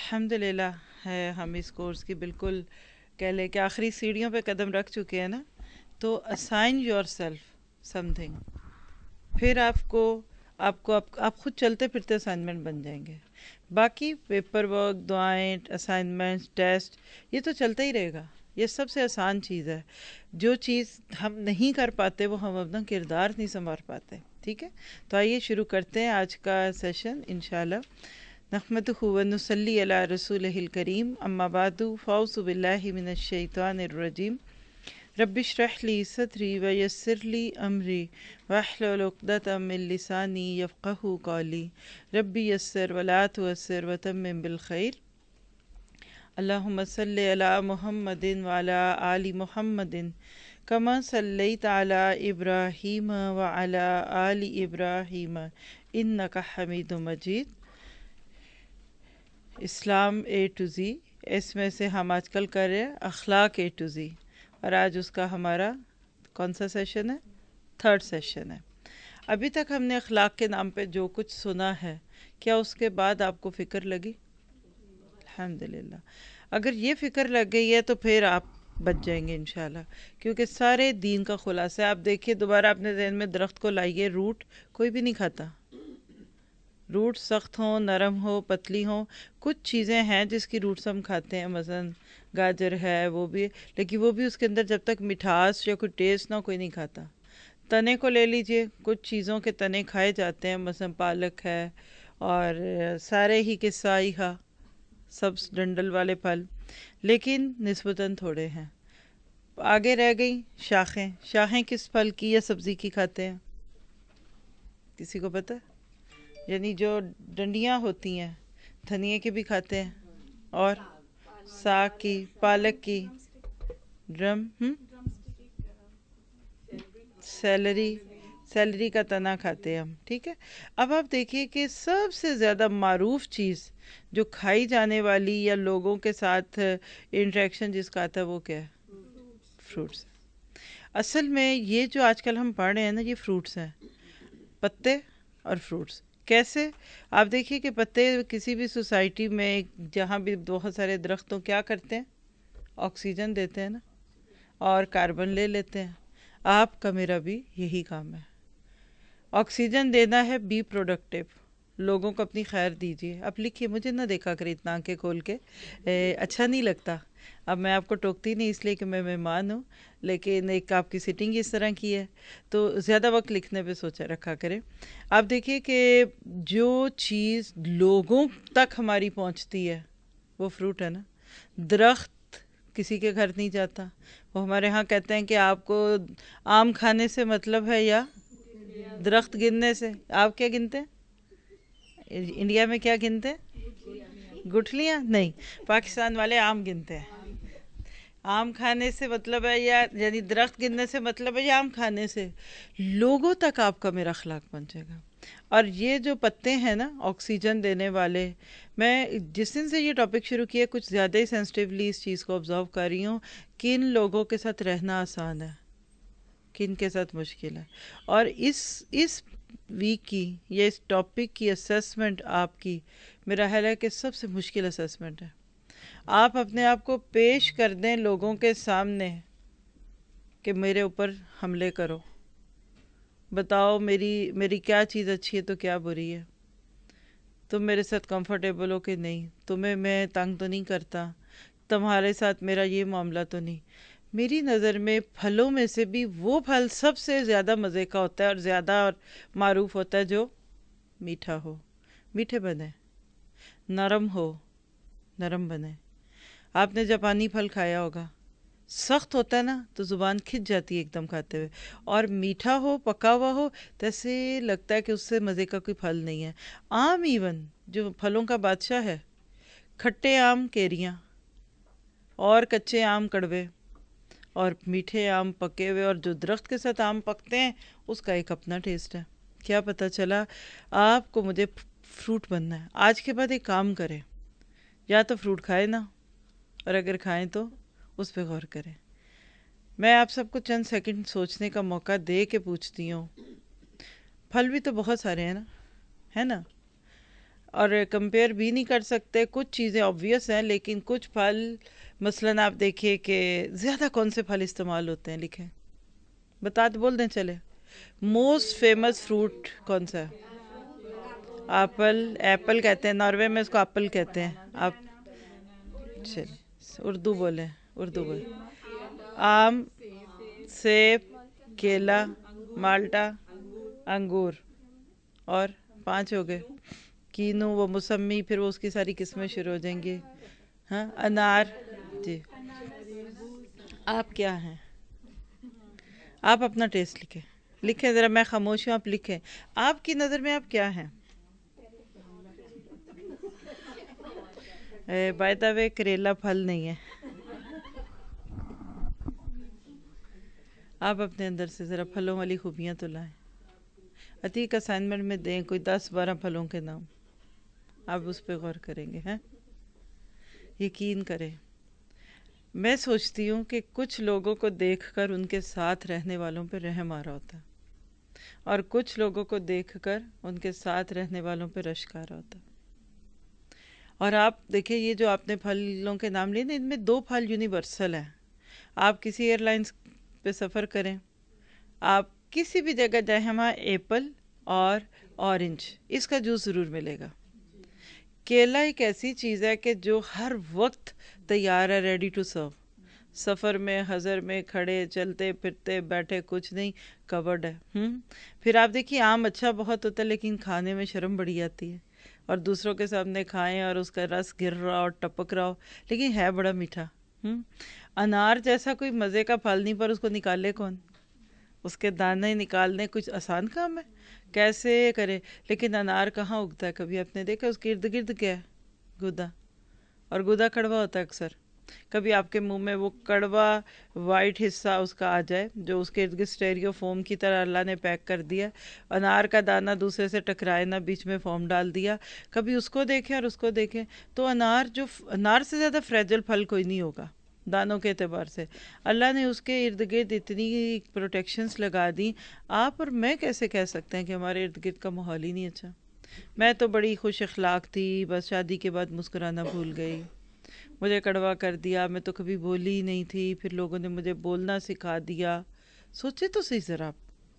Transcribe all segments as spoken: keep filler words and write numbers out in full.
الحمدللہ ہے ہم اس کورس کی بالکل کہہ لیں کہ آخری سیڑھیوں پہ قدم رکھ چکے ہیں نا. تو assign yourself something, پھر آپ کو آپ کو آپ, آپ خود چلتے پھرتے اسائنمنٹ بن جائیں گے. باقی پیپر ورک، دعائیں، اسائنمنٹ، ٹیسٹ، یہ تو چلتا ہی رہے گا. یہ سب سے آسان چیز ہے. جو چیز ہم نہیں کر پاتے وہ ہم اپنا کردار نہیں سنوار پاتے. ٹھیک ہے، تو آئیے شروع کرتے ہیں آج کا سیشن انشاءاللہ. نحمدہ و نصلی علی رسولہ الکریم، اما بعد فاعوذ باللہ من الشیطان الرجیم. رب اشرح لی صدری ویسر لی امری واحلل عقدۃ من لسانی یفقہوا قولی. رب یسر ولا تعسر وتمم بالخیر. اللہم صلی علی محمد وعلی آل محمد کما صلیت علی ابراہیم وعلی آل ابراہیم انک حمید مجید. اسلام اے ٹو زی، اس میں سے ہم آج کل کر رہے ہیں اخلاق اے ٹو زی، اور آج اس کا ہمارا کون سا سیشن ہے؟ تھرڈ سیشن ہے. ابھی تک ہم نے اخلاق کے نام پہ جو کچھ سنا ہے، کیا اس کے بعد آپ کو فکر لگی؟ الحمدللہ. اگر یہ فکر لگ گئی ہے تو پھر آپ بچ جائیں گے انشاءاللہ، کیونکہ سارے دین کا خلاصہ ہے. آپ دیکھیے دوبارہ اپنے ذہن میں درخت کو لائیے، روٹ کوئی بھی نہیں کھاتا. روٹ سخت ہوں، نرم ہو، پتلی ہوں. کچھ چیزیں ہیں جس کی روٹس ہم کھاتے ہیں، مثلاً گاجر ہے، وہ بھی، لیکن وہ بھی اس کے اندر جب تک مٹھاس یا کوئی ٹیسٹ نہ کوئی نہیں کھاتا. تنے کو لے لیجئے، کچھ چیزوں کے تنے کھائے جاتے ہیں، مثلاً پالک ہے اور سارے ہی کے سائیہ سبز ڈنڈل والے پھل، لیکن نسبتاً تھوڑے ہیں. آگے رہ گئی شاخیں. شاخیں کس پھل کی یا سبزی کی کھاتے ہیں؟ کسی کو پتہ ہے؟ یعنی جو ڈنڈیاں ہوتی ہیں دھنیے کی بھی کھاتے ہیں، اور ساگ کی، پالک کی، ڈرم ہم سیلری سیلری کا تنا کھاتے ہیں ہم. ٹھیک ہے. اب آپ دیکھیے کہ سب سے زیادہ معروف چیز جو کھائی جانے والی یا لوگوں کے ساتھ انٹریکشن جس کا آتا ہے وہ کیا ہے؟ فروٹس. اصل میں یہ جو آج کل ہم پڑھ رہے ہیں نا، یہ فروٹس ہیں، پتے اور فروٹس. کیسے؟ آپ دیکھیے کہ پتے کسی بھی سوسائٹی میں جہاں بھی بہت سارے درختوں کیا کرتے ہیں؟ آکسیجن دیتے ہیں نا، اور کاربن لے لیتے ہیں. آپ کا میرا بھی یہی کام ہے، آکسیجن دینا ہے. بی پروڈکٹیو، لوگوں کو اپنی خیر دیجیے. اب لکھیے، مجھے نہ دیکھا کرے اتنا آنکھیں کھول کے، اے اچھا نہیں لگتا. اب میں آپ کو ٹوکتی نہیں اس لیے کہ میں مہمان ہوں، لیکن ایک آپ کی سٹنگ اس طرح کی ہے تو زیادہ وقت لکھنے پہ سوچا رکھا کریں. آپ دیکھیے کہ جو چیز لوگوں تک ہماری پہنچتی ہے وہ فروٹ ہے نا. درخت کسی کے گھر نہیں جاتا. وہ ہمارے ہاں کہتے ہیں کہ آپ کو آم کھانے سے مطلب ہے یا درخت گننے سے. آپ کیا گنتے ہیں؟ انڈیا میں کیا گنتے ہیں؟ گٹھلیاں نہیں، پاکستان والے آم گنتے ہیں. آم کھانے سے مطلب ہے یا یعنی درخت گننے سے مطلب ہے یا آم کھانے سے. لوگوں تک آپ کا میرا اخلاق پہنچے گا. اور یہ جو پتے ہیں نا آکسیجن دینے والے، میں جس دن سے یہ ٹاپک شروع کیا کچھ زیادہ ہی سینسٹیولی اس چیز کو آبزرو کر رہی ہوں. کن لوگوں کے ساتھ رہنا آسان ہے، کن کے ساتھ مشکل ہے. اور اس اس ویک کی یا اس ٹاپک کی اسیسمنٹ آپ کی میرا خیال ہے کہ سب سے مشکل اسیسمنٹ ہے. آپ اپنے آپ کو پیش کر دیں لوگوں کے سامنے کہ میرے اوپر حملے کرو، بتاؤ میری میری کیا چیز اچھی ہے تو کیا بری ہے. تم میرے ساتھ کمفرٹیبل ہو کہ نہیں، تمہیں میں تنگ تو نہیں کرتا، تمہارے ساتھ میرا یہ معاملہ تو نہیں. میری نظر میں پھلوں میں سے بھی وہ پھل سب سے زیادہ مزے کا ہوتا ہے اور زیادہ اور معروف ہوتا ہے جو میٹھا ہو. میٹھے بنے، نرم ہو، نرم بنے. آپ نے جاپانی پھل کھایا ہوگا، سخت ہوتا ہے نا تو زبان کھچ جاتی ہے ایک دم کھاتے ہوئے، اور میٹھا ہو، پکا ہوا ہو تو ایسے لگتا ہے کہ اس سے مزے کا کوئی پھل نہیں ہے. آم ایون جو پھلوں کا بادشاہ ہے، کھٹے آم کیریاں، اور کچے آم کڑوے، اور میٹھے آم پکے ہوئے، اور جو درخت کے ساتھ آم پکتے ہیں اس کا ایک اپنا ٹیسٹ ہے. کیا پتہ چلا آپ کو مجھے فروٹ بننا ہے. آج کے بعد ایک کام کریں، یا تو فروٹ کھائے نا، اور اگر کھائیں تو اس پہ غور کریں. میں آپ سب کو چند سیکنڈ سوچنے کا موقع دے کے پوچھتی ہوں، پھل بھی تو بہت سارے ہیں نا، ہے نا؟ اور کمپیئر بھی نہیں کر سکتے. کچھ چیزیں آبویس ہیں لیکن کچھ پھل مثلاً آپ دیکھیے کہ زیادہ کون سے پھل استعمال ہوتے ہیں، لکھیں، بتا دیں، بول دیں چلے. موسٹ فیمس فروٹ کون سا ہے؟ ایپل. ایپل کہتے ہیں، ناروے میں اس کو ایپل کہتے ہیں. آپ چلے اردو بولیں، اردو بولیں. آم، سیب، کیلا، مالٹا، انگور، اور پانچ ہو گئے. کینو، وہ موسمی، پھر وہ اس کی ساری قسمیں شروع ہو جائیں گی. ہاں، انار. جی آپ کیا ہیں؟ آپ اپنا ٹیسٹ لکھیں، لکھیں ذرا، میں خاموش ہوں، آپ لکھیں. آپ کی نظر میں آپ کیا ہیں؟ بائی دا وے کریلا پھل نہیں ہے. آپ اپنے اندر سے ذرا پھلوں والی خوبیاں تو لائیں. عتیق اسائنمنٹ میں دیں کوئی دس بارہ پھلوں کے نام، آپ اس پہ غور کریں گے. ہیں، یقین کریں. میں سوچتی ہوں کہ کچھ لوگوں کو دیکھ کر ان کے ساتھ رہنے والوں پہ رحم آ رہا ہوتا ہے، اور کچھ لوگوں کو دیکھ کر ان کے ساتھ رہنے والوں پہ رشک آ رہا ہوتا ہے. اور آپ دیکھیں، یہ جو آپ نے پھلوں کے نام لیے نا، ان میں دو پھل یونیورسل ہیں. آپ کسی ایئر لائنس پہ سفر کریں، آپ کسی بھی جگہ جائیں، وہاں ایپل اور اورنج، اس کا جوس ضرور ملے گا. کیلا ایک ایسی چیز ہے کہ جو ہر وقت تیار ہے، ریڈی ٹو سرو. سفر میں، حضر میں، کھڑے، چلتے پھرتے، بیٹھے، کچھ نہیں، کورڈ ہے. ہم پھر آپ دیکھیے، آم اچھا بہت ہوتا ہے لیکن کھانے میں شرم بڑی آتی ہے، اور دوسروں کے سامنے کھائیں اور اس کا رس گر رہا اور ٹپک رہا ہو، لیکن ہے بڑا میٹھا. ہم انار جیسا کوئی مزے کا پھل نہیں، پر اس کو نکالے کون؟ اس کے دانے نکالنے کچھ آسان کام ہے؟ کیسے کرے؟ لیکن انار کہاں اگتا ہے؟ کبھی آپ نے دیکھا اس کے ارد گرد کیا ہے؟ گودا. اور گودا کڑوا ہوتا ہے اکثر. کبھی آپ کے منہ میں وہ کڑوا وائٹ حصہ اس کا آ جائے جو اس کے ارد گرد اسٹیریو فوم کی طرح اللہ نے پیک کر دیا، انار کا دانہ دوسرے سے ٹکرائے نہ، بیچ میں فوم ڈال دیا. کبھی اس کو دیکھیں اور اس کو دیکھیں تو انار جو انار سے زیادہ فریجل پھل کوئی نہیں ہوگا دانوں کے اعتبار سے. اللہ نے اس کے ارد گرد اتنی پروٹیکشنز لگا دی. آپ اور میں کیسے کہہ سکتے ہیں کہ ہمارے ارد گرد کا ماحول ہی نہیں اچھا؟ میں تو بڑی خوش اخلاق تھی، بس شادی کے بعد مسکرانا بھول گئی، مجھے کڑوا کر دیا. میں تو کبھی بولی ہی نہیں تھی، پھر لوگوں نے مجھے بولنا سکھا دیا. سوچے تو صحیح ذرا.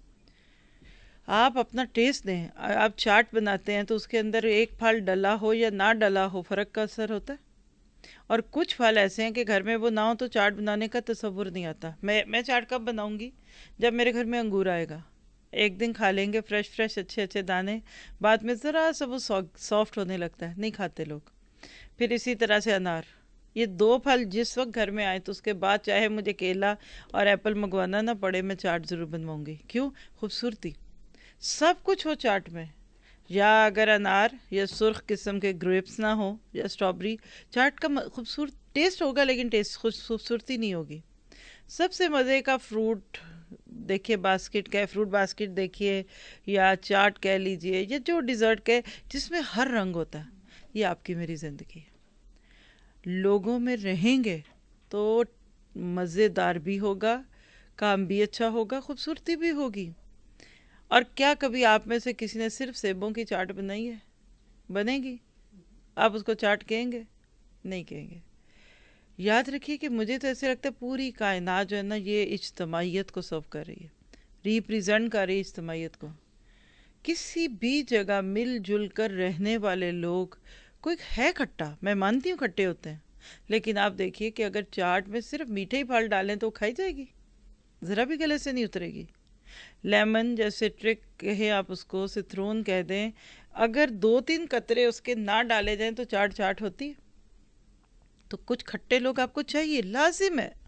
آپ اپنا ٹیسٹ دیں. آپ چاٹ بناتے ہیں تو اس کے اندر ایک پھل ڈلا ہو یا نہ ڈلا ہو، فرق کا اثر ہوتا ہے. اور کچھ پھل ایسے ہیں کہ گھر میں وہ نہ ہو تو چاٹ بنانے کا تصور نہیں آتا. میں میں چاٹ کب بناؤں گی؟ جب میرے گھر میں انگور آئے گا. ایک دن کھا لیں گے فریش فریش اچھے اچھے دانے، بعد میں ذرا سا وہ سافٹ ہونے لگتا ہے، نہیں کھاتے لوگ. پھر اسی طرح سے انار. یہ دو پھل جس وقت گھر میں آئے تو اس کے بعد چاہے مجھے کیلا اور ایپل منگوانا نہ پڑے، میں چاٹ ضرور بنواؤں گی. کیوں؟ خوبصورتی. سب کچھ ہو چاٹ میں، یا اگر انار یا سرخ قسم کے گریپس نہ ہو یا اسٹرابری، چاٹ کا خوبصورت ٹیسٹ ہوگا لیکن ٹیسٹ خوبصورتی نہیں ہوگی. سب سے مزے کا فروٹ دیکھیے، باسکٹ کا فروٹ باسکٹ دیکھیے، یا چاٹ کہہ لیجئے، یا جو ڈیزرٹ کے جس میں ہر رنگ ہوتا ہے، یہ آپ کی میری زندگی ہے. لوگوں میں رہیں گے تو مزیدار بھی ہوگا، کام بھی اچھا ہوگا، خوبصورتی بھی ہوگی. اور کیا کبھی آپ میں سے کسی نے صرف سیبوں کی چاٹ بنائی ہے؟ بنے گی؟ آپ اس کو چاٹ کہیں گے؟ نہیں کہیں گے. یاد رکھیے کہ مجھے تو ایسے لگتا ہے پوری کائنات جو ہے نا، یہ اجتماعیت کو سرو کر رہی ہے، ریپریزنٹ کر رہی ہے اجتماعیت کو. کسی بھی جگہ مل جل کر رہنے والے لوگ، کوئی ہے کھٹا، میں مانتی ہوں کھٹے ہوتے ہیں، لیکن آپ دیکھیے کہ اگر چاٹ میں صرف میٹھے ہی پھل ڈالیں تو کھائی جائے گی، ذرا بھی گلے سے نہیں اترے گی. لیمن جیسے ٹرک کہیں آپ اس کو، سترون کہہ دیں، اگر دو تین قطرے اس کے نہ ڈالے جائیں تو چاٹ چاٹ ہوتی ہے. تو کچھ کھٹے لوگ آپ کو چاہیے، لازم ہے.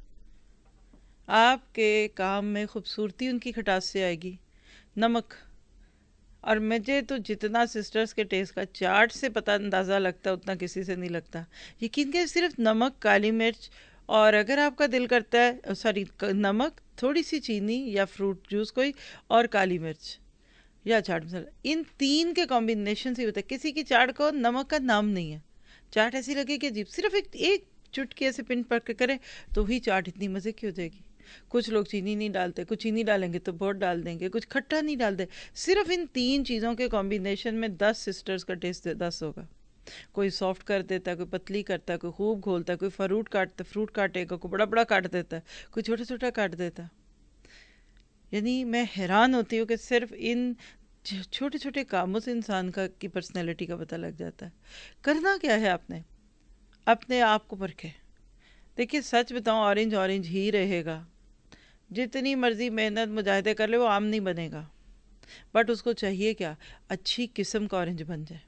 آپ کے کام میں خوبصورتی ان کی کھٹاس سے آئے گی. نمک. اور مجھے تو جتنا سسٹرز کے ٹیسٹ کا چاٹ سے پتہ اندازہ لگتا ہے اتنا کسی سے نہیں لگتا. یقین کہ صرف نمک، کالی مرچ، اور اگر آپ کا دل کرتا ہے سوری نمک، تھوڑی سی چینی یا فروٹ جوس کوئی، اور کالی مرچ یا چاٹ مسالہ، ان تین کے کمبینیشن سے ہوتا ہے. کسی کی چاٹ کو نمک کا نام نہیں ہے. چاٹ ایسی لگے کہ جی صرف ایک ایک چٹکی ایسے پن پک کرے تو ہی چاٹ اتنی مزے کی ہو جائے گی. کچھ لوگ چینی نہیں ڈالتے، کچھ چینی ڈالیں گے تو بہت ڈال دیں گے، کچھ کھٹا نہیں ڈالتے. صرف ان تین چیزوں کے کمبینیشن میں دس سسٹرز کا ٹیسٹ دس ہوگا. کوئی سافٹ کر دیتا ہے، کوئی پتلی کرتا ہے، کوئی خوب گھولتا ہے، کوئی فروٹ کاٹتا ہے فروٹ کاٹے گا، کوئی بڑا بڑا کاٹ دیتا ہے، کوئی چھوٹا چھوٹا کاٹ دیتا ہے. یعنی میں حیران ہوتی ہوں کہ صرف ان چھوٹے چھوٹے کاموں سے انسان کا کی پرسنالٹی کا پتہ لگ جاتا ہے. کرنا کیا ہے آپ نے؟ اپنے آپ کو پرکھے. دیکھیے سچ بتاؤں، اورنج اورنج ہی رہے گا. جتنی مرضی محنت مجاہدے کر لے وہ آم نہیں بنے گا. بٹ اس کو چاہیے کیا؟ اچھی قسم کا اورنج بن جائے.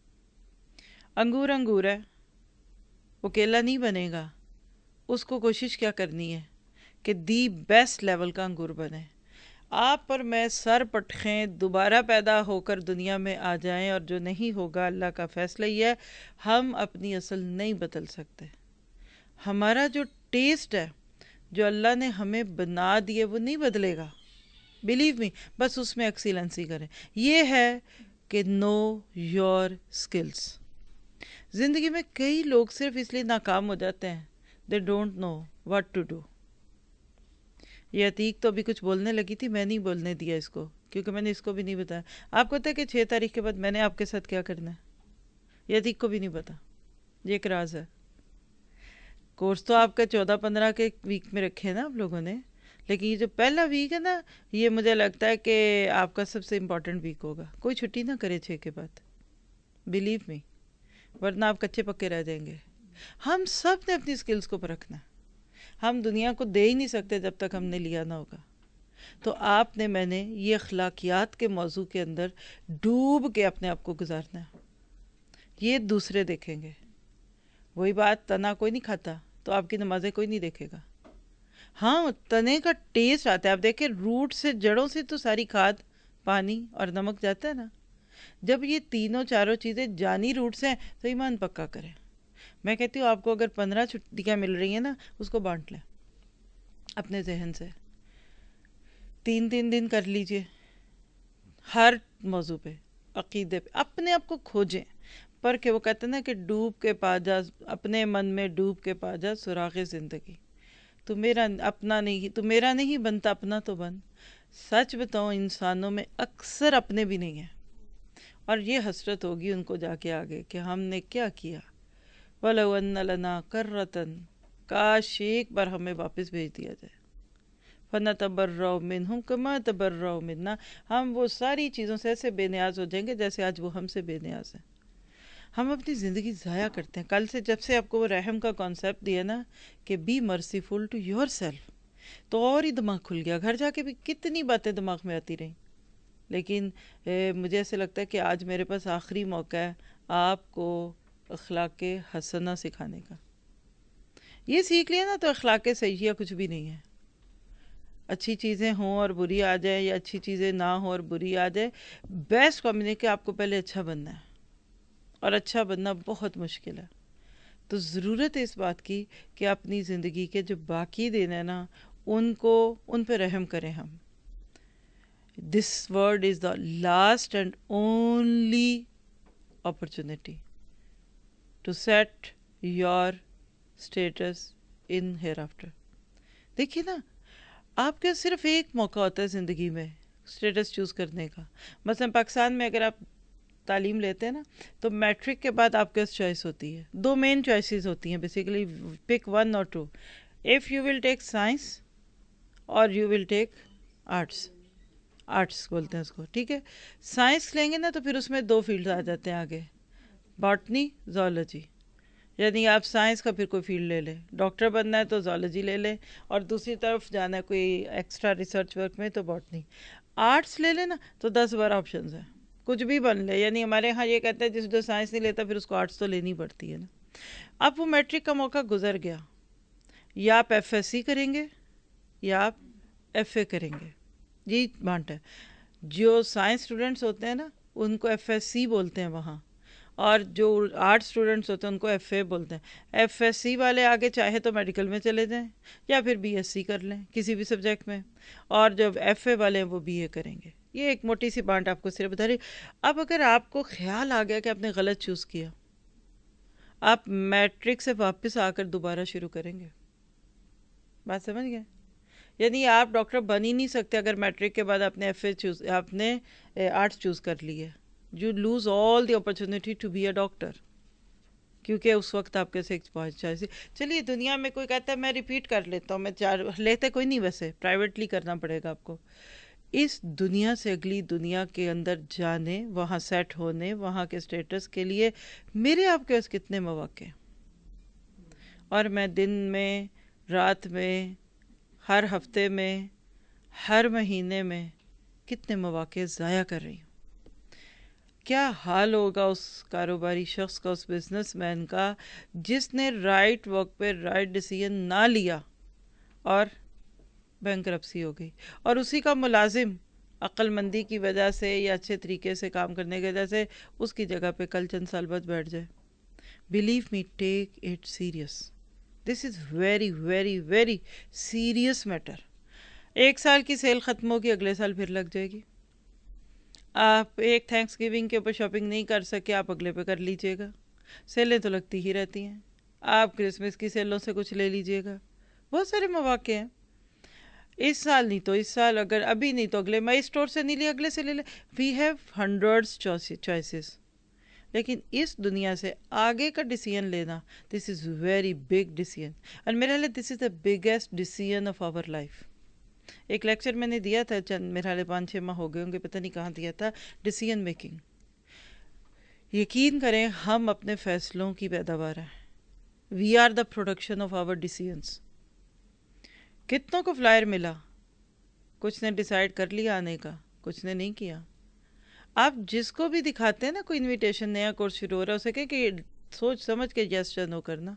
انگور انگور ہے، وہ کیلا نہیں بنے گا. اس کو کوشش کیا کرنی ہے کہ دی بیسٹ لیول کا انگور بنے. آپ پر میں سر پٹخیں دوبارہ پیدا ہو کر دنیا میں آ جائیں، اور جو نہیں ہوگا اللہ کا فیصلہ یہ ہے. ہم اپنی اصل نہیں بدل سکتے. ہمارا جو ٹیسٹ ہے، جو اللہ نے ہمیں بنا دیے، وہ نہیں بدلے گا. Believe me. بس اس میں ایکسیلنسی کریں. یہ ہے کہ نو یور اسکلس. زندگی میں کئی لوگ صرف اس لیے ناکام ہو جاتے ہیں، they don't know what to do. یہ عتیق تو ابھی کچھ بولنے لگی تھی، میں نہیں بولنے دیا اس کو، کیونکہ میں نے اس کو بھی نہیں بتایا. آپ کو پتہ ہے کہ چھ تاریخ کے بعد میں نے آپ کے ساتھ کیا کرنا ہے؟ یہ عتیق کو بھی نہیں پتا. یہ ایک راز ہے. کورس تو آپ کا چودہ پندرہ کے ویک میں رکھے نا آپ لوگوں نے، لیکن یہ جو پہلا ویک ہے نا، یہ مجھے لگتا ہے کہ آپ کا سب سے امپورٹنٹ ویک ہوگا. کوئی چھٹی نہ کرے چھ کے بعد، بلیو می، ورنہ آپ کچے پکے رہ جائیں گے. ہم سب نے اپنی سکلز کو پرکھنا ہے. ہم دنیا کو دے ہی نہیں سکتے جب تک ہم نے لیا نہ ہوگا. تو آپ نے میں نے یہ اخلاقیات کے موضوع کے اندر ڈوب کے اپنے آپ کو گزارنا ہے. یہ دوسرے دیکھیں گے. وہی بات، تنا کوئی نہیں کھاتا تو آپ کی نمازیں کوئی نہیں دیکھے گا. ہاں، تنے کا ٹیسٹ آتا ہے. آپ دیکھیں روٹ سے، جڑوں سے تو ساری کھاد، پانی اور نمک جاتا ہے نا. جب یہ تینوں چاروں چیزیں جانی روٹ سے ہیں تو ایمان پکا کریں. میں کہتی ہوں آپ کو اگر پندرہ چھٹیاں مل رہی ہیں نا، اس کو بانٹ لیں اپنے ذہن سے. تین تین دن کر لیجئے ہر موضوع پہ، عقیدے پہ. اپنے آپ کو کھوجیں، پر کہ وہ کہتے ہیں نا کہ ڈوب کے پا جا، اپنے من میں ڈوب کے پا جا سراغ زندگی. تو میرا اپنا نہیں، تو میرا نہیں بنتا اپنا تو بن. سچ بتاؤں انسانوں میں اکثر اپنے بھی نہیں ہیں، اور یہ حسرت ہوگی ان کو جا کے آگے کہ ہم نے کیا کیا. وَلَوْ أَنَّ لَنَا كَرَّةً، کاش ایک بار ہمیں واپس بھیج دیا جائے. فَنَتَبَرَّأُ مِنْهُمْ كَمَا تَبَرَّأُوا مِنَّا، ہم وہ ساری چیزوں سے ایسے بے نیاز ہو جائیں گے جیسے آج وہ ہم سے بے نیاز ہیں. ہم اپنی زندگی ضائع کرتے ہیں. کل سے جب سے آپ کو وہ رحم کا کانسیپٹ دیا نا کہ be merciful to yourself, تو اور ہی دماغ کھل گیا. گھر جا کے بھی کتنی باتیں دماغ میں آتی رہیں، لیکن مجھے ایسے لگتا ہے کہ آج میرے پاس آخری موقع ہے آپ کو اخلاق حسنہ سکھانے کا. یہ سیکھ لیا نا تو اخلاق سیئہ کچھ بھی نہیں ہے. اچھی چیزیں ہوں اور بری آ جائے، یا اچھی چیزیں نہ ہوں اور بری آ جائے، بیسٹ کمبینیشن آپ کو پہلے اچھا بننا ہے، اور اچھا بننا بہت مشکل ہے. تو ضرورت ہے اس بات کی کہ اپنی زندگی کے جو باقی دن ہیں نا، ان کو ان پہ رحم کریں ہم. This world is the last and only opportunity to set your status in hereafter. دیکھیے نا، آپ کے صرف ایک موقع ہوتا ہے زندگی میں اسٹیٹس چوز کرنے کا. مثلا پاکستان میں اگر آپ تعلیم لیتے ہیں نا، تو میٹرک کے بعد آپ کے پاس چوائس ہوتی ہے. دو مین چوائسیز ہوتی ہیں بیسیکلی، پک ون اور two. If you will take science اور you will take arts. Arts بولتے ہیں اس کو، ٹھیک ہے. سائنس لیں گے نا تو پھر اس میں دو فیلڈ آ جاتے ہیں آگے، باٹنی، زولوجی. یعنی آپ سائنس کا پھر کوئی فیلڈ لے لیں. ڈاکٹر بننا ہے تو زولوجی لے لیں، اور دوسری طرف جانا ہے کوئی ایکسٹرا ریسرچ ورک میں تو باٹنی. آرٹس لے لیں نا تو دس بارہ آپشنز ہیں، کچھ بھی بن لے. یعنی ہمارے ہاں یہ کہتے ہیں جس جو سائنس نہیں لیتا پھر اس کو آرٹس تو لینی پڑتی ہے نا. اب وہ میٹرک کا موقع گزر گیا، یا آپ ایف ایس سی کریں گے یا آپ ایف اے کریں گے. یہی بانٹ ہے. جو سائنس اسٹوڈنٹس ہوتے ہیں نا ان کو ایف ایس سی بولتے ہیں وہاں، اور جو آرٹ اسٹوڈنٹس ہوتے ہیں ان کو ایف اے بولتے ہیں. ایف ایس سی والے آگے چاہے تو میڈیکل میں چلے جائیں، یا پھر بی ایس سی کر لیں کسی بھی سبجیکٹ میں، اور جب ایف اے والے ہیں وہ بی اے کریں گے. یہ ایک موٹی سی بانٹ آپ کو صرف بتا رہی. اب اگر آپ کو خیال آ گیا کہ آپ نے غلط چوز کیا، آپ میٹرک سے واپس آ کر دوبارہ شروع کریں گے. بات سمجھ گئے؟ یعنی آپ ڈاکٹر بن ہی نہیں سکتے اگر میٹرک کے بعد آپ نے ایف اے چوز آپ نے آرٹس چوز کر لی ہے. You lose all the opportunity to be a doctor, کیونکہ اس وقت آپ کے سکس پہنچ جائے. چلیے دنیا میں کوئی کہتا ہے میں ریپیٹ کر لیتا ہوں، میں چار لیتے کوئی نہیں، ویسے پرائیویٹلی کرنا پڑے گا آپ کو. اس دنیا سے اگلی دنیا کے اندر جانے، وہاں سیٹ ہونے، وہاں کے اسٹیٹس کے لیے میرے آپ کے پاس کتنے مواقع ہیں. اور میں دن میں، رات میں، ہر ہفتے میں، ہر مہینے میں کتنے مواقع ضائع کر رہی ہوں. کیا حال ہوگا اس کاروباری شخص کا، اس بزنس مین کا، جس نے رائٹ وقت پہ رائٹ ڈیسیژن نہ لیا اور بینکرپسی ہو گئی. اور اسی کا ملازم عقل مندی کی وجہ سے یا اچھے طریقے سے کام کرنے کی وجہ سے اس کی جگہ پہ کل چند سال بعد بیٹھ جائے. Believe me, take it serious. This is very very very serious matter. ایک سال کی سیل ختم ہوگی، اگلے سال پھر لگ جائے گی. آپ ایک تھینکس گیونگ کے اوپر شاپنگ نہیں کر سکے، آپ اگلے پہ کر لیجئے گا. سیلیں تو لگتی ہی رہتی ہیں. آپ کرسمس کی سیلوں سے کچھ لے لیجئے گا. بہت سارے مواقع ہیں. اس سال نہیں تو اس سال، اگر ابھی نہیں تو اگلے، میں اسٹور سے نہیں لیا اگلے سے لے لے. We have hundreds choices. لیکن اس دنیا سے آگے کا ڈیسیژن لینا، this is very big decision. اور میرا خیال ہے this is the biggest decision of our life. ایک لیکچر میں نے دیا تھا، چند میرا خیال ہے پانچ چھ ماہ ہو گئے ہوں گے، پتہ نہیں کہاں دیا تھا، ڈیسیژن میکنگ. یقین کریں ہم اپنے فیصلوں کی پیداوار ہیں. We are the production of our decisions. کتنوں کو فلائر ملا، کچھ نے ڈیسائیڈ کر لیا آنے کا، کچھ نے نہیں کیا. آپ جس کو بھی دکھاتے ہیں نا کوئی انویٹیشن، نیا کورس شروع ہو رہا ہے، اسے کہ کہ سوچ سمجھ کے یس یا نو کرنا.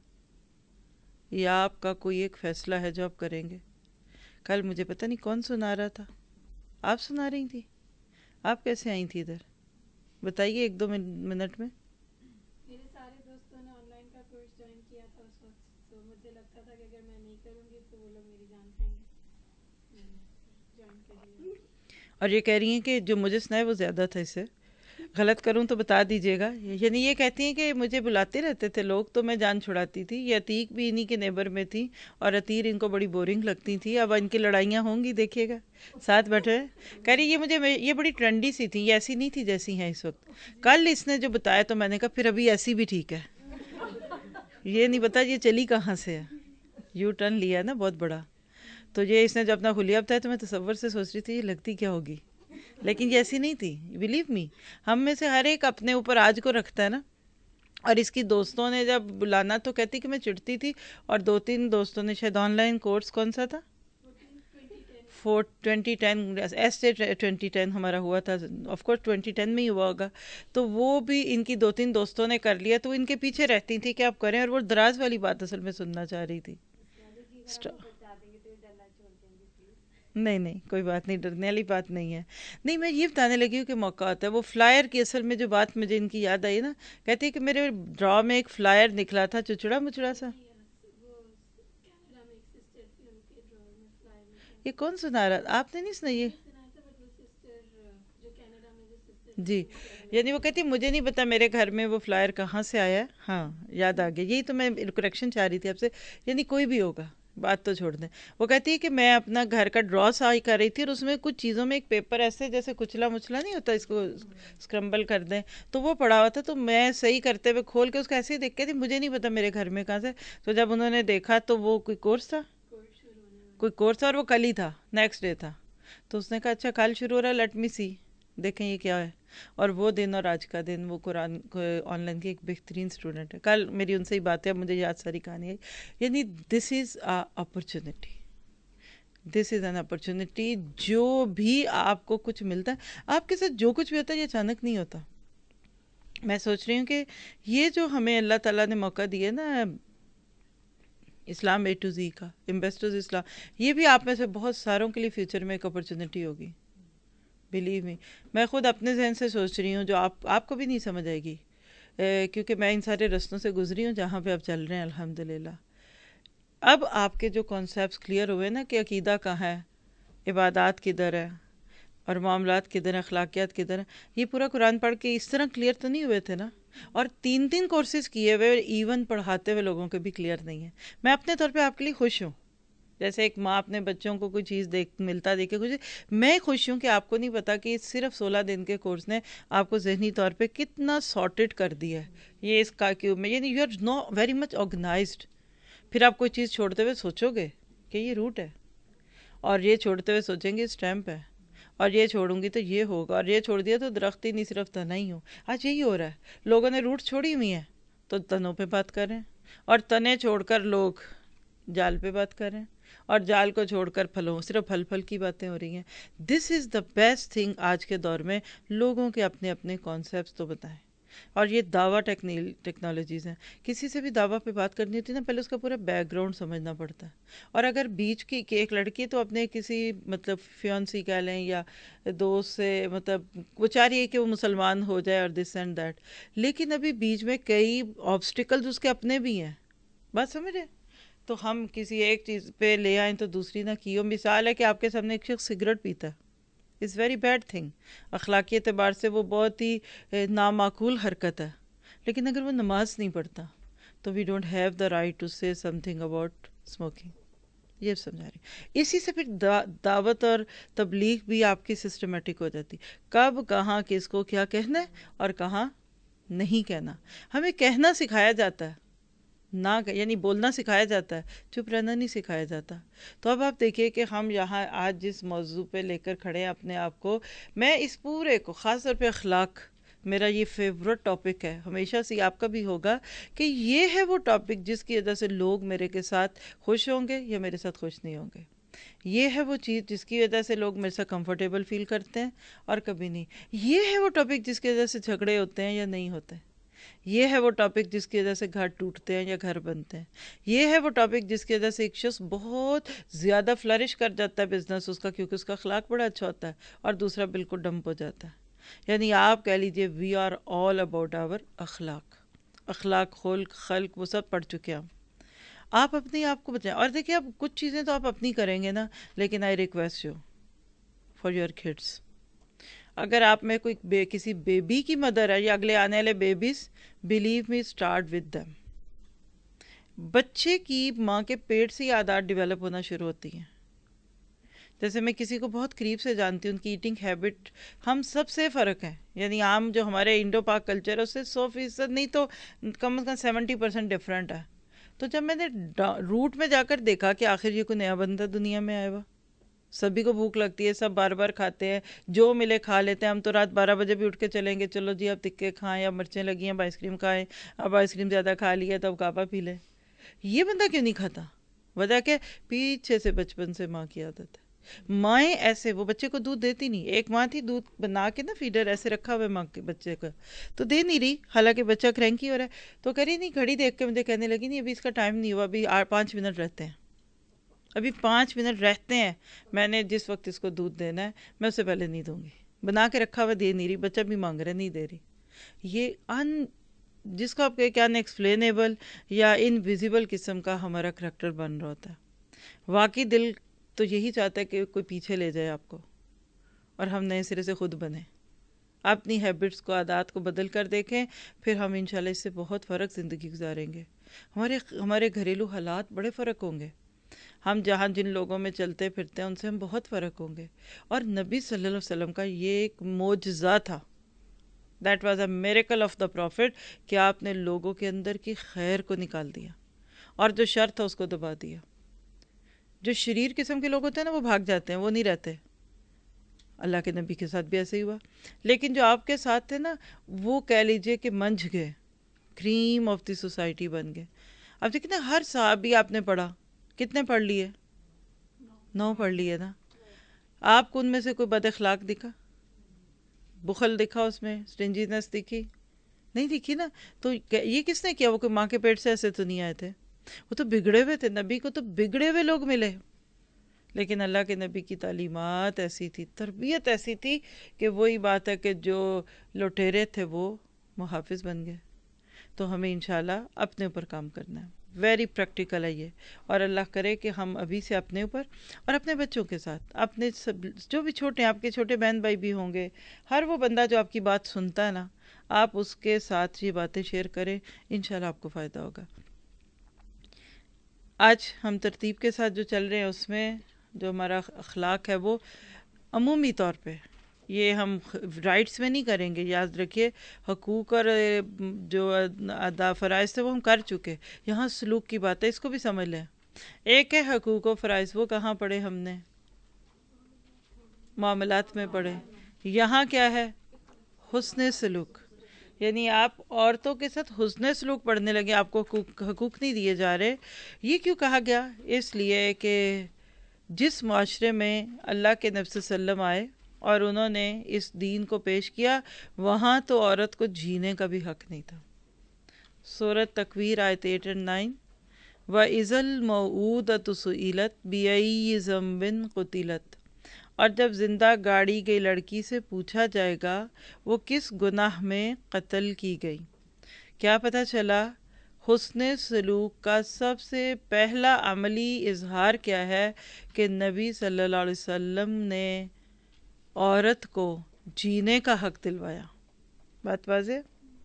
یہ آپ کا کوئی ایک فیصلہ ہے جو آپ کریں گے. کل مجھے پتہ نہیں کون سنا رہا تھا، آپ سنا رہی تھی. آپ کیسے آئی تھی ادھر، بتائیے ایک دو منٹ میں. میرے سارے دوستوں نے آن لائن کا کورس جوائن کیا تھا اس وقت، تو مجھے لگتا تھا کہ اگر میں نہیں کروں گی تو وہ لوگ میری جان کھائیں گے. جوائن کر لیا. اور یہ کہہ رہی ہیں کہ جو مجھے سنا ہے وہ زیادہ تھا، اس سے غلط کروں تو بتا دیجیے گا. یعنی یہ کہتی ہیں کہ مجھے بلاتے رہتے تھے لوگ تو میں جان چھڑاتی تھی. یہ عتیق بھی انہی کے نیبر میں تھی اور عطیر ان کو بڑی بورنگ لگتی تھی. اب ان کی لڑائیاں ہوں گی، دیکھیے گا ساتھ بیٹھے. کہہ رہی یہ مجھے یہ بڑی ٹرینڈی سی تھی، یہ ایسی نہیں تھی جیسی ہیں اس وقت. کل اس نے جو بتایا تو میں نے کہا پھر ابھی ایسی بھی ٹھیک ہے. یہ نہیں پتا یہ چلی کہاں سے ہے. یو ٹرن لیا ہے نا بہت بڑا. تو یہ اس نے جو اپنا خلیہ بتایا تو میں تصور سے سوچ رہی تھی یہ لگتی کیا ہوگی، لیکن یہ ایسی نہیں تھی. بلیو می، ہم میں سے ہر ایک اپنے اوپر آج کو رکھتا ہے نا. اور اس کی دوستوں نے جب بلانا تو کہتی کہ میں چڑھتی تھی. اور دو تین دوستوں نے شاید آن لائن کورس کون سا تھا، فور ٹوینٹی ٹین ایس ٹے ٹوینٹی ٹین ہمارا ہوا تھا، آف کورس ٹوینٹی ٹین میں ہی ہوا ہوگا. تو وہ بھی ان کی دو تین دوستوں نے کر لیا تو ان کے پیچھے رہتی تھی کہ آپ کریں. اور وہ دراز والی بات اصل میں سننا چاہ رہی تھی. نہیں نہیں کوئی بات نہیں، ڈرنے والی بات نہیں ہے. نہیں میں یہ بتانے لگی ہوں کہ موقع آتا ہے. وہ فلائر کی اصل میں جو بات مجھے ان کی یاد آئی نا، کہتی ہے کہ میرے ڈرا میں ایک فلائر نکلا تھا چچڑا مچڑا سا. یہ کون سنا رہا، آپ نے نہیں سنا یہ؟ جی، یعنی وہ کہتی مجھے نہیں پتا میرے گھر میں وہ فلائر کہاں سے آیا ہے. ہاں یاد آ گیا، یہی تو میں کریکشن چاہ رہی تھی آپ سے. یعنی کوئی بھی ہوگا، بات تو چھوڑ دیں. وہ کہتی ہے کہ میں اپنا گھر کا ڈرا سائی کر رہی تھی اور اس میں کچھ چیزوں میں ایک پیپر ایسے جیسے کچلا مچلا نہیں ہوتا، اس کو اسکرمبل کر دیں تو وہ پڑا ہوا تھا. تو میں صحیح کرتے ہوئے کھول کے اس کو ایسے ہی دیکھ کے تھی، مجھے نہیں پتا میرے گھر میں کہاں سے. تو جب انہوں نے دیکھا تو وہ کوئی کورس تھا، کوئی کورس تھا اور وہ کل ہی تھا، نیکسٹ ڈے تھا. تو اس نے کہا اچھا کل شروع ہو رہا ہے، لیٹ می سی، دیکھیں یہ کیا ہے. اور وہ دن اور آج کا دن، وہ قرآن آن لائن کی ایک بہترین اسٹوڈنٹ ہے. کل میری ان سے ہی بات ہے، مجھے یاد ساری کہانی آئی. یعنی this is a opportunity, this is an opportunity. جو بھی آپ کو کچھ ملتا ہے، آپ کے ساتھ جو کچھ بھی ہوتا ہے یہ اچانک نہیں ہوتا. میں سوچ رہی ہوں کہ یہ جو ہمیں اللہ تعالیٰ نے موقع دیا نا اسلام اے ٹو زی کا، انویسٹرز اسلام، یہ بھی آپ میں سے بہت ساروں کے لیے فیوچر میں ایک اپرچونٹی ہوگی. بلیو می، میں خود اپنے ذہن سے سوچ رہی ہوں جو آپ آپ کو بھی نہیں سمجھ آئے گی، کیونکہ میں ان سارے رستوں سے گزری ہوں جہاں پہ آپ چل رہے ہیں الحمدللہ. اب آپ کے جو کانسیپٹس کلیئر ہوئے نا کہ عقیدہ کہاں ہے، عبادات کدھر ہے، اور معاملات کدھر ہیں، اخلاقیات کدھر ہیں، یہ پورا قرآن پڑھ کے اس طرح کلیئر تو نہیں ہوئے تھے نا. اور تین تین کورسز کیے ہوئے ایون پڑھاتے ہوئے لوگوں کے بھی کلیئر نہیں ہیں. میں اپنے طور پہ آپ کے لیے خوش ہوں جیسے ایک ماں اپنے بچوں کو کوئی چیز دیکھ ملتا دیکھے خوش، میں خوش ہوں کہ آپ کو نہیں پتا کہ صرف سولہ دن کے کورس نے آپ کو ذہنی طور پہ کتنا سارٹیڈ کر دیا ہے. یہ اس کا کیوں میں یعنی you are no very much organized. پھر آپ کوئی چیز چھوڑتے ہوئے سوچو گے کہ یہ روٹ ہے، اور یہ چھوڑتے ہوئے سوچیں گے اسٹیمپ ہے، اور یہ چھوڑوں گی تو یہ ہوگا، اور یہ چھوڑ دیا تو درخت ہی نہیں صرف تنا ہی ہو. آج یہی ہو رہا ہے، لوگوں نے روٹ چھوڑی ہوئی ہیں تو تنوں پہ بات کر رہے ہیں، اور تنے چھوڑ کر لوگ جال پہ بات کر رہے ہیں، اور جال کو چھوڑ کر پھلوں صرف پھل پھل کی باتیں ہو رہی ہیں. دس از دا بیسٹ تھنگ آج کے دور میں. لوگوں کے اپنے اپنے کانسیپٹس تو بتائیں. اور یہ دعویٰ ٹیکنالوجیز ہیں. کسی سے بھی دعویٰ پہ بات کرنی ہوتی ہے نا، پہلے اس کا پورا بیک گراؤنڈ سمجھنا پڑتا ہے. اور اگر بیچ کی کہ ایک لڑکی تو اپنے کسی مطلب فیونسی کہہ لیں یا دوست سے مطلب وہ چاہ رہی ہے کہ وہ مسلمان ہو جائے اور دس اینڈ دیٹ، لیکن ابھی بیچ میں کئی آبسٹیکلز اس کے اپنے بھی ہیں. بات سمجھے؟ تو ہم کسی ایک چیز پہ لے آئیں تو دوسری نہ کی ہو. مثال ہے کہ آپ کے سامنے ایک شخص سگریٹ پیتا ہے، اٹس ویری بیڈ تھنگ. اخلاقی اعتبار سے وہ بہت ہی نامعقول حرکت ہے، لیکن اگر وہ نماز نہیں پڑھتا تو we don't have the right to say some thing about smoking. یہ سمجھا رہی. اسی سے پھر دعوت اور تبلیغ بھی آپ کی سسٹمیٹک ہو جاتی. کب کہاں کس کو کیا کہنا ہے اور کہاں نہیں کہنا. ہمیں کہنا سکھایا جاتا ہے، نہ یعنی بولنا سکھایا جاتا ہے، چپ رہنا نہیں سکھایا جاتا. تو اب آپ دیکھیے کہ ہم یہاں آج جس موضوع پہ لے کر کھڑے ہیں اپنے آپ کو، میں اس پورے کو خاص طور پہ اخلاق میرا یہ فیورٹ ٹاپک ہے، ہمیشہ سے آپ کا بھی ہوگا کہ یہ ہے وہ ٹاپک جس کی وجہ سے لوگ میرے کے ساتھ خوش ہوں گے یا میرے ساتھ خوش نہیں ہوں گے. یہ ہے وہ چیز جس کی وجہ سے لوگ میرے ساتھ کمفرٹیبل فیل کرتے ہیں اور کبھی نہیں. یہ ہے وہ ٹاپک جس کی وجہ سے جھگڑے ہوتے ہیں یا نہیں ہوتے. یہ ہے وہ ٹاپک جس کی وجہ سے گھر ٹوٹتے ہیں یا گھر بنتے ہیں. یہ ہے وہ ٹاپک جس کی وجہ سے ایک شخص بہت زیادہ فلرش کر جاتا ہے بزنس اس کا کیونکہ اس کا اخلاق بڑا اچھا ہوتا ہے، اور دوسرا بالکل ڈمپ ہو جاتا ہے. یعنی آپ کہہ لیجئے we are all about our اخلاق. اخلاق، خلق، خلق، وہ سب پڑھ چکے ہم. آپ اپنی آپ کو بچائیں. اور دیکھیں اب کچھ چیزیں تو آپ اپنی کریں گے نا، لیکن I request you for your kids, اگر آپ میں کوئی بے کسی بیبی کی مدر ہے یا اگلے آنے والے babies, believe me start with them. بچے کی ماں کے پیٹ سے ہی عادات ڈیولپ ہونا شروع ہوتی ہیں. جیسے میں کسی کو بہت قریب سے جانتی ہوں، ان کی ایٹنگ ہیبٹ ہم سب سے فرق ہے. یعنی عام جو ہمارے انڈو پاک کلچر ہے اس سے سو فیصد نہیں تو کم از کم سیونٹی پرسینٹ ڈفرینٹ ہے. تو جب میں نے روٹ میں جا کر دیکھا کہ آخر یہ کوئی نیا بندہ دنیا میں آیا ہوا، سبھی کو بھوک لگتی ہے، سب بار بار کھاتے ہیں، جو ملے کھا لیتے ہیں. ہم تو رات بارہ بجے بھی اٹھ کے چلیں گے، چلو جی اب تکے کھائیں، اب مرچیں لگی ہیں اب آئس کریم کھائیں، اب آئس کریم زیادہ کھا لی ہے تو اب کعبہ پی لیں. یہ بندہ کیوں نہیں کھاتا؟ وجہ کہ پیچھے سے بچپن سے ماں کی عادت ہے. مائیں ایسے وہ بچے کو دودھ دیتی نہیں. ایک ماں تھی دودھ بنا کے نا فیڈر ایسے رکھا ہوا ماں کے بچے کا، تو دے نہیں رہی، حالانکہ بچہ کرینکی ہو رہا ہے. تو کری نہیں، گھڑی دیکھ کے مجھے کہنے لگی نہیں ابھی اس کا ٹائم نہیں ہوا، ابھی پانچ منٹ رہتے ہیں، ابھی پانچ منٹ رہتے ہیں، میں نے جس وقت اس کو دودھ دینا ہے میں اس سے پہلے نہیں دوں گی. بنا کے رکھا ہوا دے نہیں رہی، بچہ بھی مانگ رہا ہے نہیں دے رہی. یہ ان جس کو آپ کہ کیا انیکسپلینیبل یا انویزیبل قسم کا ہمارا کریکٹر بن رہا ہوتا ہے. واقعی دل تو یہی چاہتا ہے کہ کوئی پیچھے لے جائے آپ کو اور ہم نئے سرے سے خود بنیں. اپنی ہیبٹس کو، عادات کو بدل کر دیکھیں، پھر ہم انشاءاللہ اس سے بہت فرق زندگی گزاریں گے. ہمارے ہمارے گھریلو حالات بڑے فرق ہوں گے. ہم جہاں جن لوگوں میں چلتے پھرتے ہیں ان سے ہم بہت فرق ہوں گے. اور نبی صلی اللہ علیہ وسلم کا یہ ایک معجزہ تھا، that was a miracle of the prophet, کہ آپ نے لوگوں کے اندر کی خیر کو نکال دیا اور جو شر تھا اس کو دبا دیا. جو شریر قسم کے لوگ ہوتے ہیں نا وہ بھاگ جاتے ہیں، وہ نہیں رہتے. اللہ کے نبی کے ساتھ بھی ایسے ہی ہوا. لیکن جو آپ کے ساتھ تھے نا وہ کہہ لیجئے کہ منجھ گئے، کریم آف دی سوسائٹی بن گئے. اب دیکھیں نا ہر صحابی آپ نے پڑھا، کتنے پڑھ لیے؟ نو پڑھ لیے نا. آپ کو ان میں سے کوئی بد اخلاق دکھا؟ بخل دکھا؟ اس میں سٹنجینس دکھی؟ نہیں دکھی نا. تو یہ کس نے کیا؟ وہ کوئی ماں کے پیٹ سے ایسے تو نہیں آئے تھے، وہ تو بگڑے ہوئے تھے. نبی کو تو بگڑے ہوئے لوگ ملے، لیکن اللہ کے نبی کی تعلیمات ایسی تھی، تربیت ایسی تھی کہ وہی بات ہے کہ جو لٹیرے تھے وہ محافظ بن گئے. تو ہمیں انشاءاللہ اپنے اوپر کام کرنا ہے. ویری پریکٹیکل ہے یہ. اور اللہ کرے کہ ہم ابھی سے اپنے اوپر اور اپنے بچوں کے ساتھ، اپنے سب جو بھی چھوٹے ہیں، آپ کے چھوٹے بہن بھائی بھی ہوں گے، ہر وہ بندہ جو آپ کی بات سنتا ہے نا، آپ اس کے ساتھ یہ باتیں شیئر کریں، انشاءاللہ آپ کو فائدہ ہوگا. آج ہم ترتیب کے ساتھ جو چل رہے ہیں اس میں جو ہمارا اخلاق ہے وہ عمومی طور پہ یہ ہم رائٹس میں نہیں کریں گے. یاد رکھیے حقوق اور جو ادا فرائض تھے وہ ہم کر چکے. یہاں سلوک کی بات ہے, اس کو بھی سمجھ لیں. ایک ہے حقوق و فرائض, وہ کہاں پڑھے ہم نے؟ معاملات میں پڑھے. یہاں کیا ہے؟ حسن سلوک. یعنی آپ عورتوں کے ساتھ حسن سلوک پڑھنے لگے, آپ کو حقوق نہیں دیے جا رہے. یہ کیوں کہا گیا؟ اس لیے کہ جس معاشرے میں اللہ کے نبی صلی اللہ علیہ وسلم آئے اور انہوں نے اس دین کو پیش کیا, وہاں تو عورت کو جینے کا بھی حق نہیں تھا. سورۃ تکویر آیت ایٹ اینڈ نائن. وَإِذَا الْمَوْءُودَةُ سُئِلَتْ بِأَيِّ ذَنبٍ قُتِلَتْ. اور جب زندہ گاڑی گئی لڑکی سے پوچھا جائے گا وہ کس گناہ میں قتل کی گئی. کیا پتہ چلا؟ حسن سلوک کا سب سے پہلا عملی اظہار کیا ہے کہ نبی صلی اللہ علیہ وسلم نے عورت کو جینے کا حق دلوایا. بات واضح؟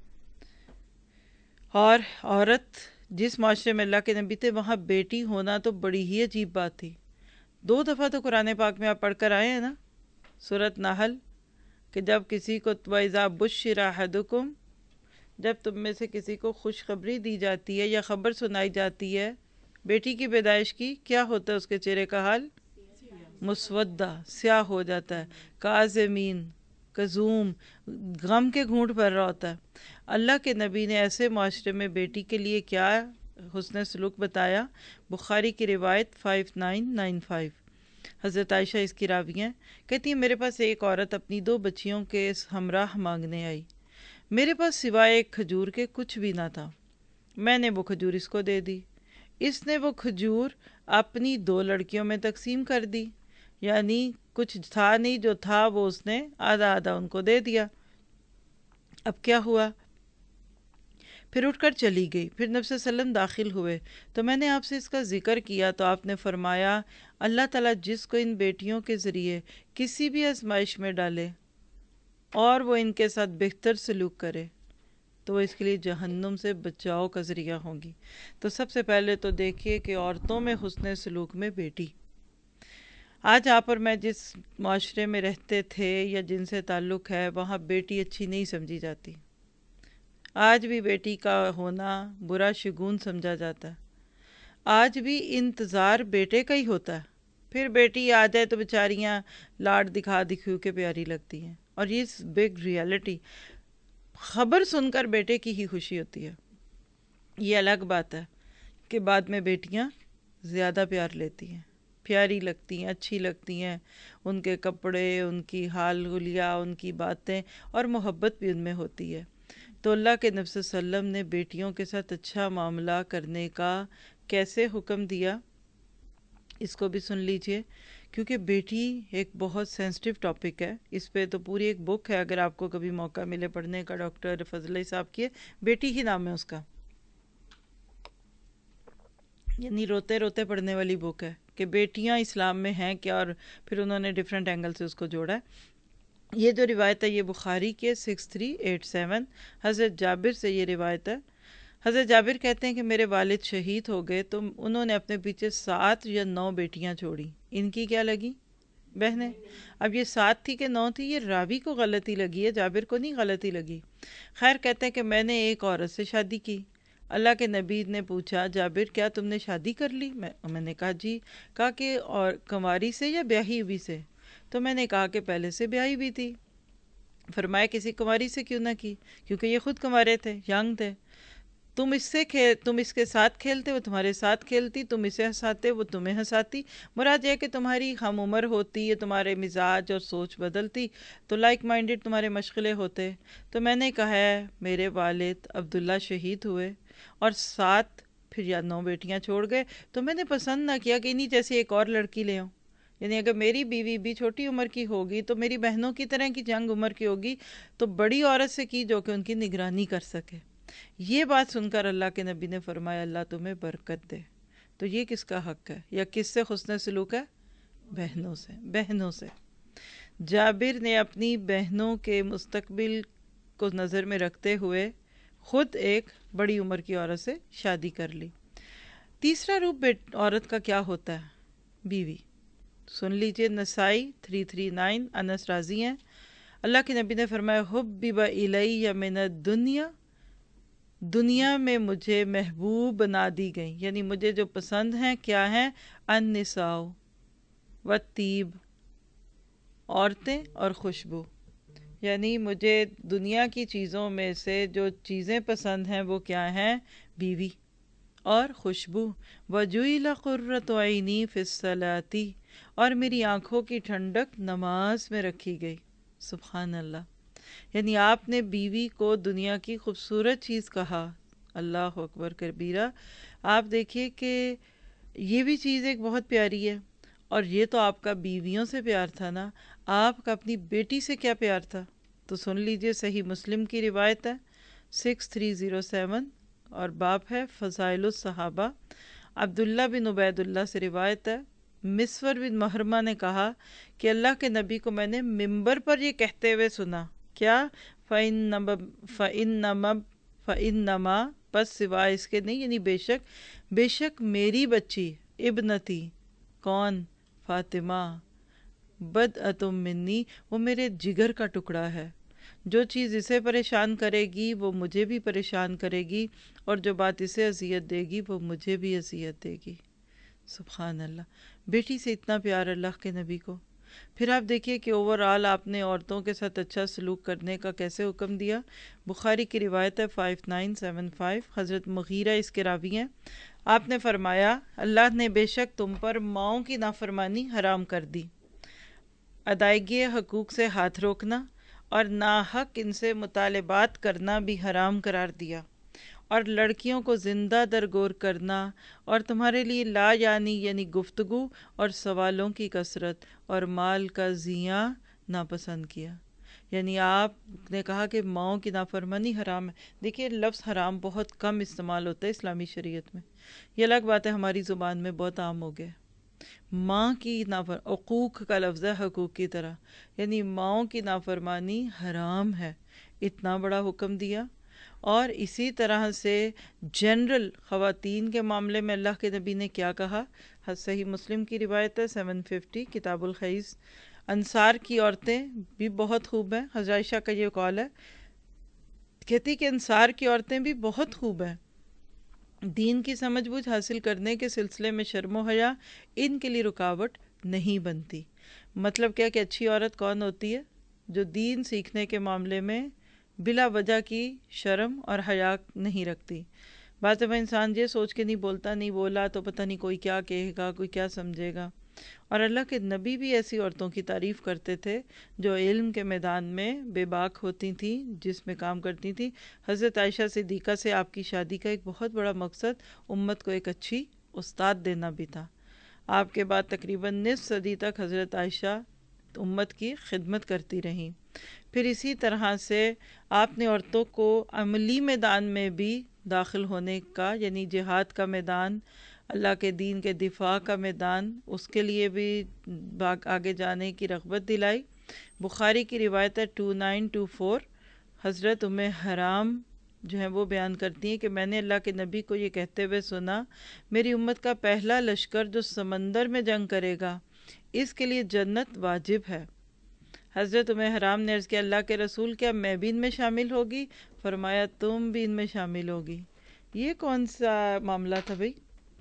اور عورت جس معاشرے میں اللہ کے نبی تھے وہاں بیٹی ہونا تو بڑی ہی عجیب بات تھی. دو دفعہ تو قرآن پاک میں آپ پڑھ کر آئے ہیں نا, سورۃ نحل, کہ جب کسی کو وَإِذَا بُشِّرَ أَحَدُكُمْ, جب تم میں سے کسی کو خوشخبری دی جاتی ہے یا خبر سنائی جاتی ہے بیٹی کی پیدائش کی, کیا ہوتا ہے اس کے چہرے کا حال؟ مسودہ, سیاہ ہو جاتا ہے. کاظمین, کظوم, غم کے گھونٹ بھر رہا ہوتا ہے. اللہ کے نبی نے ایسے معاشرے میں بیٹی کے لیے کیا حسن سلوک بتایا؟ بخاری کی روایت فائیو نائن نائن فائیو. حضرت عائشہ اس کی راوی ہیں, کہتی ہیں میرے پاس ایک عورت اپنی دو بچیوں کے ہمراہ مانگنے آئی. میرے پاس سوائے ایک کھجور کے کچھ بھی نہ تھا. میں نے وہ کھجور اس کو دے دی. اس نے وہ کھجور اپنی دو لڑکیوں میں تقسیم کر دی. یعنی کچھ تھا نہیں, جو تھا وہ اس نے آدھا آدھا ان کو دے دیا. اب کیا ہوا؟ پھر اٹھ کر چلی گئی. پھر نبی صلی اللہ علیہ وسلم داخل ہوئے تو میں نے آپ سے اس کا ذکر کیا تو آپ نے فرمایا اللہ تعالیٰ جس کو ان بیٹیوں کے ذریعے کسی بھی آزمائش میں ڈالے اور وہ ان کے ساتھ بہتر سلوک کرے تو وہ اس کے لیے جہنم سے بچاؤ کا ذریعہ ہوں گی. تو سب سے پہلے تو دیکھیے کہ عورتوں میں حسن سلوک میں بیٹی. آج آپ اور میں جس معاشرے میں رہتے تھے یا جن سے تعلق ہے وہاں بیٹی اچھی نہیں سمجھی جاتی. آج بھی بیٹی کا ہونا برا شگون سمجھا جاتا ہے. آج بھی انتظار بیٹے کا ہی ہوتا ہے. پھر بیٹی آ جائے تو بیچاریاں لاڈ دکھا دکھو کے پیاری لگتی ہیں. اور یہ بگ ریالٹی, خبر سن کر بیٹے کی ہی خوشی ہوتی ہے. یہ الگ بات ہے کہ بعد میں بیٹیاں زیادہ پیار لیتی ہیں, پیاری لگتی ہیں, اچھی لگتی ہیں, ان کے کپڑے, ان کی حال حلیہ, ان کی باتیں اور محبت بھی ان میں ہوتی ہے. تو اللہ کے نبی صلی اللہ علیہ وسلم نے بیٹیوں کے ساتھ اچھا معاملہ کرنے کا کیسے حکم دیا اس کو بھی سن لیجئے, کیونکہ بیٹی ایک بہت سینسٹیو ٹاپک ہے. اس پہ تو پوری ایک بک ہے, اگر آپ کو کبھی موقع ملے پڑھنے کا, ڈاکٹر فضل علی صاحب کی, بیٹی ہی نام ہے اس کا. یعنی روتے روتے پڑھنے والی بک ہے کہ بیٹیاں اسلام میں ہیں کیا, اور پھر انہوں نے ڈیفرنٹ اینگل سے اس کو جوڑا ہے. یہ جو روایت ہے یہ بخاری کے سکس تھری ایٹ سیون, حضرت جابر سے یہ روایت ہے. حضرت جابر کہتے ہیں کہ میرے والد شہید ہو گئے تو انہوں نے اپنے پیچھے سات یا نو بیٹیاں چھوڑی. ان کی کیا لگی؟ بہنیں. اب یہ سات تھی کہ نو تھی, یہ راوی کو غلطی لگی ہے, جابر کو نہیں غلطی لگی. خیر, کہتے ہیں کہ میں نے ایک عورت سے شادی کی. اللہ کے نبی نے پوچھا جابر کیا تم نے شادی کر لی؟ میں میں نے کہا جی. کہا کہ اور کنواری سے یا بیاہی ہوئی سے؟ تو میں نے کہا کہ پہلے سے بیاہی بھی تھی. فرمایا کسی کنواری سے کیوں نہ کی؟ کیونکہ یہ خود کنوارے تھے, ینگ تھے. تم اس سے کھیل تم اس کے ساتھ کھیلتے, وہ تمہارے ساتھ کھیلتی, تم اسے ہنساتے, وہ تمہیں ہنساتی. مراد یہ کہ تمہاری ہم عمر ہوتی ہے, تمہارے مزاج اور سوچ بدلتی تو لائک مائنڈڈ تمہارے مشغلے ہوتے. تو میں نے کہا ہے میرے والد عبداللہ شہید ہوئے اور سات پھر یا نو بیٹیاں چھوڑ گئے, تو میں نے پسند نہ کیا کہ انہی جیسی ایک اور لڑکی لے آؤں. یعنی اگر میری بیوی بھی چھوٹی عمر کی ہوگی تو میری بہنوں کی طرح کی جنگ عمر کی ہوگی, تو بڑی عورت سے کی جو کہ ان کی نگرانی کر سکے. یہ بات سن کر اللہ کے نبی نے فرمایا اللہ تمہیں برکت دے. تو یہ کس کا حق ہے یا کس سے حسن سلوک ہے؟ بہنوں سے. بہنوں سے. جابر نے اپنی بہنوں کے مستقبل کو نظر میں رکھتے ہوئے خود ایک بڑی عمر کی عورت سے شادی کر لی. تیسرا روپ بیٹ عورت کا کیا ہوتا ہے؟ بیوی. سن لیجئے نسائی تھری تھری نائن، انس راضی ہیں، اللہ کے نبی نے فرمایا حبب الی من الدنیا، دنیا میں مجھے محبوب بنا دی گئی، یعنی مجھے جو پسند ہیں کیا ہیں؟ النساء والطیب، عورتیں اور خوشبو. یعنی مجھے دنیا کی چیزوں میں سے جو چیزیں پسند ہیں وہ کیا ہیں؟ بیوی اور خوشبو. وَجُعِلَ قُرَّةُ عَيْنِي فِي الصَّلَاةِ، اور میری آنکھوں کی ٹھنڈک نماز میں رکھی گئی. سبحان اللہ. یعنی آپ نے بیوی کو دنیا کی خوبصورت چیز کہا. اللہ اکبر کبیرہ. آپ دیکھیے کہ یہ بھی چیز ایک بہت پیاری ہے، اور یہ تو آپ کا بیویوں سے پیار تھا نا، آپ کا اپنی بیٹی سے کیا پیار تھا. تو سن لیجئے صحیح مسلم کی روایت ہے سکس تھری زیرو سیون، اور باب ہے فضائل الصحابہ. عبداللہ بن عبید اللہ سے روایت ہے، مسور بن محرمہ نے کہا کہ اللہ کے نبی کو میں نے ممبر پر یہ کہتے ہوئے سنا، کیا؟ فَإِنَّمَا فَإِنَّمَا فَإِنَّمَا بس سوائے اس کے نہیں، یعنی بے شک بے شک میری بچی ابنتی، کون؟ فاطمہ، بدعۃ منی، وہ میرے جگر کا ٹکڑا ہے. جو چیز اسے پریشان کرے گی وہ مجھے بھی پریشان کرے گی، اور جو بات اسے اذیت دے گی وہ مجھے بھی اذیت دے گی. سبحان اللہ. بیٹی سے اتنا پیار اللہ کے نبی کو. پھر آپ دیکھیے کہ اوورآل آپ نے عورتوں کے ساتھ اچھا سلوک کرنے کا کیسے حکم دیا. بخاری کی روایت ہے فائیو نائن سیون فائیو، حضرت مغیرہ اس کے راوی ہیں. آپ نے فرمایا اللہ نے بے شک تم پر ماؤں کی نافرمانی حرام کر دی، ادائیگی حقوق سے ہاتھ روکنا اور ناحق ان سے مطالبات کرنا بھی حرام قرار دیا، اور لڑکیوں کو زندہ درگور کرنا، اور تمہارے لیے لا یعنی یعنی گفتگو اور سوالوں کی کثرت اور مال کا ضیاع ناپسند کیا. یعنی آپ نے کہا کہ ماؤں کی نافرمانی حرام ہے. دیکھیے لفظ حرام بہت کم استعمال ہوتا ہے اسلامی شریعت میں، یہ الگ بات ہے ہماری زبان میں بہت عام ہو گیا. ماں کی نافر عقوق کا لفظ ہے حقوق کی طرح، یعنی ماؤں کی نافرمانی حرام ہے، اتنا بڑا حکم دیا. اور اسی طرح سے جنرل خواتین کے معاملے میں اللہ کے نبی نے کیا کہا؟ صحیح مسلم کی روایت ہے سیون ففٹی، کتاب الخیز. انصار کی عورتیں بھی بہت خوب ہیں. حضرت عائشہ کا یہ قول ہے، کہتی کہ انصار کی عورتیں بھی بہت خوب ہیں، دین کی سمجھ بوجھ حاصل کرنے کے سلسلے میں شرم و حیا ان کے لیے رکاوٹ نہیں بنتی. مطلب کیا کہ اچھی عورت کون ہوتی ہے؟ جو دین سیکھنے کے معاملے میں بلا وجہ کی شرم اور حیا نہیں رکھتی. بعض دفعہ انسان یہ سوچ کے نہیں بولتا، نہیں بولا تو پتہ نہیں کوئی کیا کہے گا، کوئی کیا سمجھے گا. اور اللہ کے نبی بھی ایسی عورتوں کی تعریف کرتے تھے جو علم کے میدان میں بے باک ہوتی تھیں، جس میں کام کرتی تھیں. حضرت عائشہ صدیقہ سے آپ کی شادی کا ایک بہت بڑا مقصد امت کو ایک اچھی استاد دینا بھی تھا. آپ کے بعد تقریباً نصف صدی تک حضرت عائشہ امت کی خدمت کرتی رہیں. پھر اسی طرح سے آپ نے عورتوں کو عملی میدان میں بھی داخل ہونے کا، یعنی جہاد کا میدان، اللہ کے دین کے دفاع کا میدان، اس کے لیے بھی آگے جانے کی رغبت دلائی. بخاری کی روایت ہے ٹو نائن ٹو فور، حضرت ام حرام جو ہیں وہ بیان کرتی ہیں کہ میں نے اللہ کے نبی کو یہ کہتے ہوئے سنا، میری امت کا پہلا لشکر جو سمندر میں جنگ کرے گا اس کے لیے جنت واجب ہے. حضرت ام حرام نے عرض کیا اللہ کے رسول کیا میں بھی ان میں شامل ہوگی؟ فرمایا تم بھی ان میں شامل ہوگی. یہ کون سا معاملہ تھا بھئی؟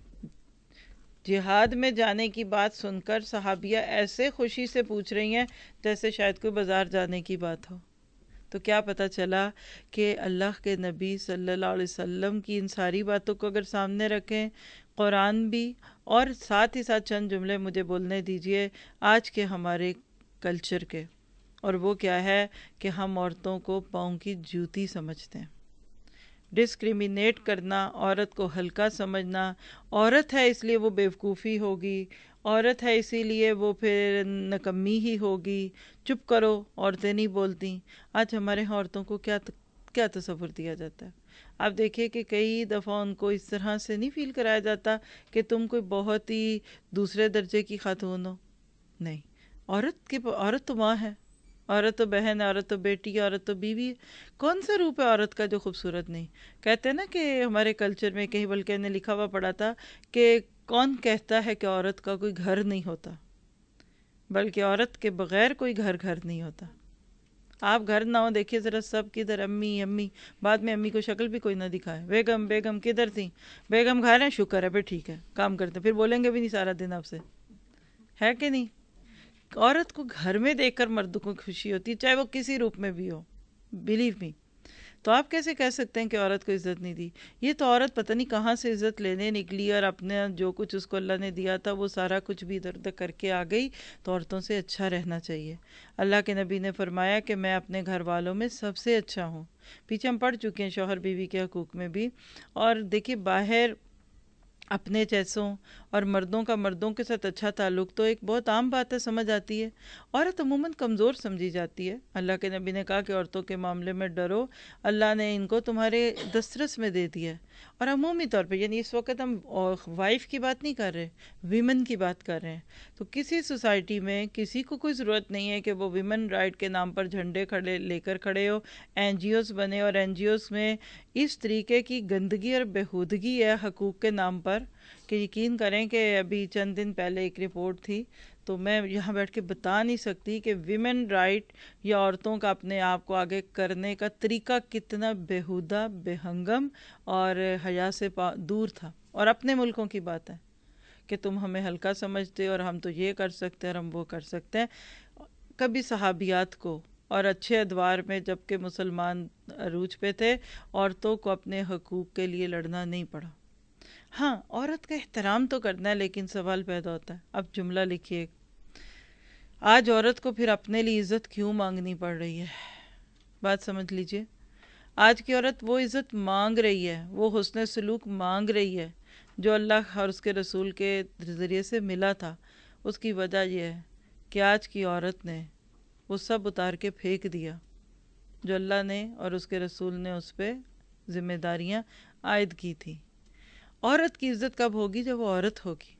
جہاد میں جانے کی بات سن کر صحابیہ ایسے خوشی سے پوچھ رہی ہیں جیسے شاید کوئی بازار جانے کی بات ہو. تو کیا پتہ چلا کہ اللہ کے نبی صلی اللہ علیہ وسلم کی ان ساری باتوں کو اگر سامنے رکھیں، قرآن بھی، اور ساتھ ہی ساتھ چند جملے مجھے بولنے دیجئے آج کے ہمارے کلچر کے، اور وہ کیا ہے کہ ہم عورتوں کو پاؤں کی جوتی سمجھتے ہیں. ڈسکریمنیٹ کرنا، عورت کو ہلکا سمجھنا، عورت ہے اس لیے وہ بیوقوفی ہوگی، عورت ہے اسی لیے وہ پھر نکمی ہی ہوگی، چپ کرو عورتیں نہیں بولتی. آج ہمارے ہاں عورتوں کو کیا کیا تصور دیا جاتا ہے. آپ دیکھیں کہ کئی دفعہ ان کو اس طرح سے نہیں فیل کرایا جاتا کہ تم کوئی بہت ہی دوسرے درجے کی خاتون ہو. نہیں، عورت کی عورت تو ماں ہے، عورت تو بہن ہے، عورت تو بیٹی ہے، عورت تو بیوی ہے. کون سا روپ ہے عورت کا جو خوبصورت نہیں؟ کہتے ہیں نا کہ ہمارے کلچر میں کہیں بلکہ نے لکھا ہوا پڑا تھا کہ کون کہتا ہے کہ عورت کا کوئی گھر نہیں ہوتا، بلکہ عورت کے بغیر کوئی گھر گھر نہیں ہوتا. آپ گھر نہ ہو، دیکھیے ذرا سب کدھر امی امی، بعد میں امی کو شکل بھی کوئی نہ دکھائے، بیگم بیگم کدھر تھی، بیگم گھر ہے، شکر ہے پھر ٹھیک ہے کام کرتے، پھر بولیں گے بھی نہیں سارا دن آپ سے، ہے کہ نہیں؟ عورت کو گھر میں دیکھ کر مردوں کو خوشی ہوتی ہے، چاہے وہ کسی روپ میں بھی ہو، بلیو می. تو آپ کیسے کہہ سکتے ہیں کہ عورت کو عزت نہیں دی؟ یہ تو عورت پتہ نہیں کہاں سے عزت لینے نکلی اور اپنے جو کچھ اس کو اللہ نے دیا تھا وہ سارا کچھ بھی ادھر ادھر کر کے آ گئی. تو عورتوں سے اچھا رہنا چاہیے. اللہ کے نبی نے فرمایا کہ میں اپنے گھر والوں میں سب سے اچھا ہوں. پیچھے ہم پڑھ چکے ہیں شوہر بیوی کے حقوق میں بھی. اور دیکھیے باہر اپنے جیسوں اور مردوں کا مردوں کے ساتھ اچھا تعلق تو ایک بہت عام بات ہے، سمجھ آتی ہے. عورت عموماً کمزور سمجھی جاتی ہے. اللہ کے نبی نے کہا کہ عورتوں کے معاملے میں ڈرو، اللہ نے ان کو تمہارے دسترس میں دے دیا ہے. اور عمومی طور پہ یعنی اس وقت ہم وائف کی بات نہیں کر رہے، ویمن کی بات کر رہے ہیں. تو کسی سوسائٹی میں کسی کو کوئی ضرورت نہیں ہے کہ وہ ویمن رائٹ کے نام پر جھنڈے کھڑے لے کر کھڑے ہو، این جی اوز بنے، اور این جی اوز میں اس طریقے کی گندگی اور بےہودگی ہے حقوق کے نام پر کہ یقین کریں کہ ابھی چند دن پہلے ایک رپورٹ تھی تو میں یہاں بیٹھ کے بتا نہیں سکتی کہ ویمن رائٹ یا عورتوں کا اپنے آپ کو آگے کرنے کا طریقہ کتنا بےہودہ، بے ہنگم اور حیا سے دور تھا. اور اپنے ملکوں کی بات ہے کہ تم ہمیں ہلکا سمجھتے اور ہم تو یہ کر سکتے ہیں اور ہم وہ کر سکتے ہیں. کبھی صحابیات کو اور اچھے ادوار میں جب کہ مسلمان عروج پہ تھے، عورتوں کو اپنے حقوق کے لیے لڑنا نہیں پڑا. ہاں عورت کا احترام تو کرنا ہے، لیکن سوال پیدا ہوتا ہے. اب جملہ لکھیے، آج عورت کو پھر اپنے لیے عزت کیوں مانگنی پڑ رہی ہے؟ بات سمجھ لیجئے. آج کی عورت وہ عزت مانگ رہی ہے، وہ حسن سلوک مانگ رہی ہے جو اللہ اور اس کے رسول کے ذریعے سے ملا تھا. اس کی وجہ یہ ہے کہ آج کی عورت نے وہ سب اتار کے پھینک دیا جو اللہ نے اور اس کے رسول نے اس پہ ذمہ داریاں عائد کی تھی. عورت کی عزت کب ہوگی؟ جب وہ عورت ہوگی.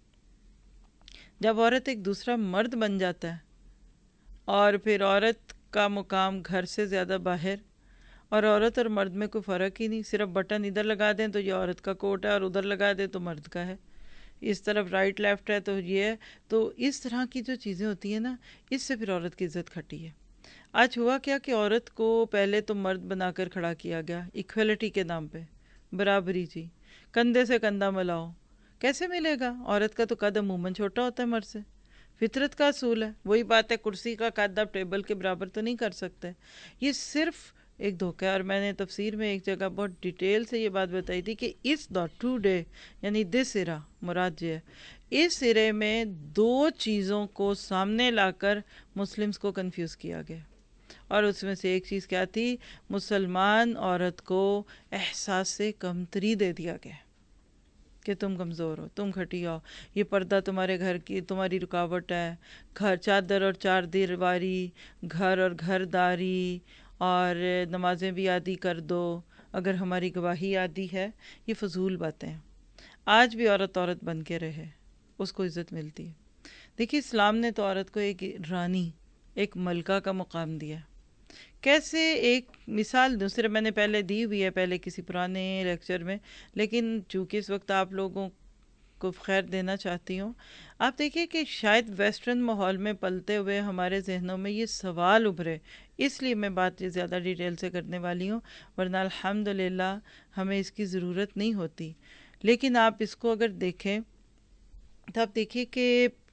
جب عورت ایک دوسرا مرد بن جاتا ہے اور پھر عورت کا مقام گھر سے زیادہ باہر، اور عورت اور مرد میں کوئی فرق ہی نہیں، صرف بٹن ادھر لگا دیں تو یہ عورت کا کوٹ ہے اور ادھر لگا دیں تو مرد کا ہے، اس طرف رائٹ لیفٹ ہے تو یہ ہے. تو اس طرح کی جو چیزیں ہوتی ہیں نا، اس سے پھر عورت کی عزت کھٹی ہے. آج ہوا کیا کہ عورت کو پہلے تو مرد بنا کر کھڑا کیا گیا ایکویلٹی کے نام پہ، برابری. جی کندھے سے کندھا ملاؤ، کیسے ملے گا؟ عورت کا تو قد عموماً چھوٹا ہوتا ہے مرد سے، فطرت کا اصول ہے. وہی بات ہے، کرسی کا قد آپ ٹیبل کے برابر تو نہیں کر سکتے. یہ صرف ایک دھوکہ ہے. اور میں نے تفسیر میں ایک جگہ بہت ڈیٹیل سے یہ بات بتائی تھی کہ اس دا ٹو ڈے یعنی دس ایرا مراد یہ ہے، اس ایرے میں دو چیزوں کو سامنے لا کر مسلمز کو کنفیوز کیا گیا. اور اس میں سے ایک چیز کیا تھی؟ مسلمان عورت کو احساس سے کمتری دے دیا گیا کہ تم کمزور ہو، تم گھٹیا ہو، یہ پردہ تمہارے گھر کی تمہاری رکاوٹ ہے، گھر چادر اور چار دیواری، گھر اور گھر داری، اور نمازیں بھی عادی کر دو اگر ہماری گواہی عادی ہے. یہ فضول باتیں ہیں. آج بھی عورت عورت بن کے رہے، اس کو عزت ملتی ہے. دیکھیے اسلام نے تو عورت کو ایک رانی، ایک ملکہ کا مقام دیا. کیسے؟ ایک مثال دوسرے میں نے پہلے دی ہوئی ہے پہلے کسی پرانے لیکچر میں، لیکن چونکہ اس وقت آپ لوگوں کو خیر دینا چاہتی ہوں. آپ دیکھیے کہ شاید ویسٹرن ماحول میں پلتے ہوئے ہمارے ذہنوں میں یہ سوال ابھرے، اس لیے میں بات یہ زیادہ ڈیٹیل سے کرنے والی ہوں، ورنہ الحمدللہ ہمیں اس کی ضرورت نہیں ہوتی. لیکن آپ اس کو اگر دیکھیں تو آپ دیکھیے کہ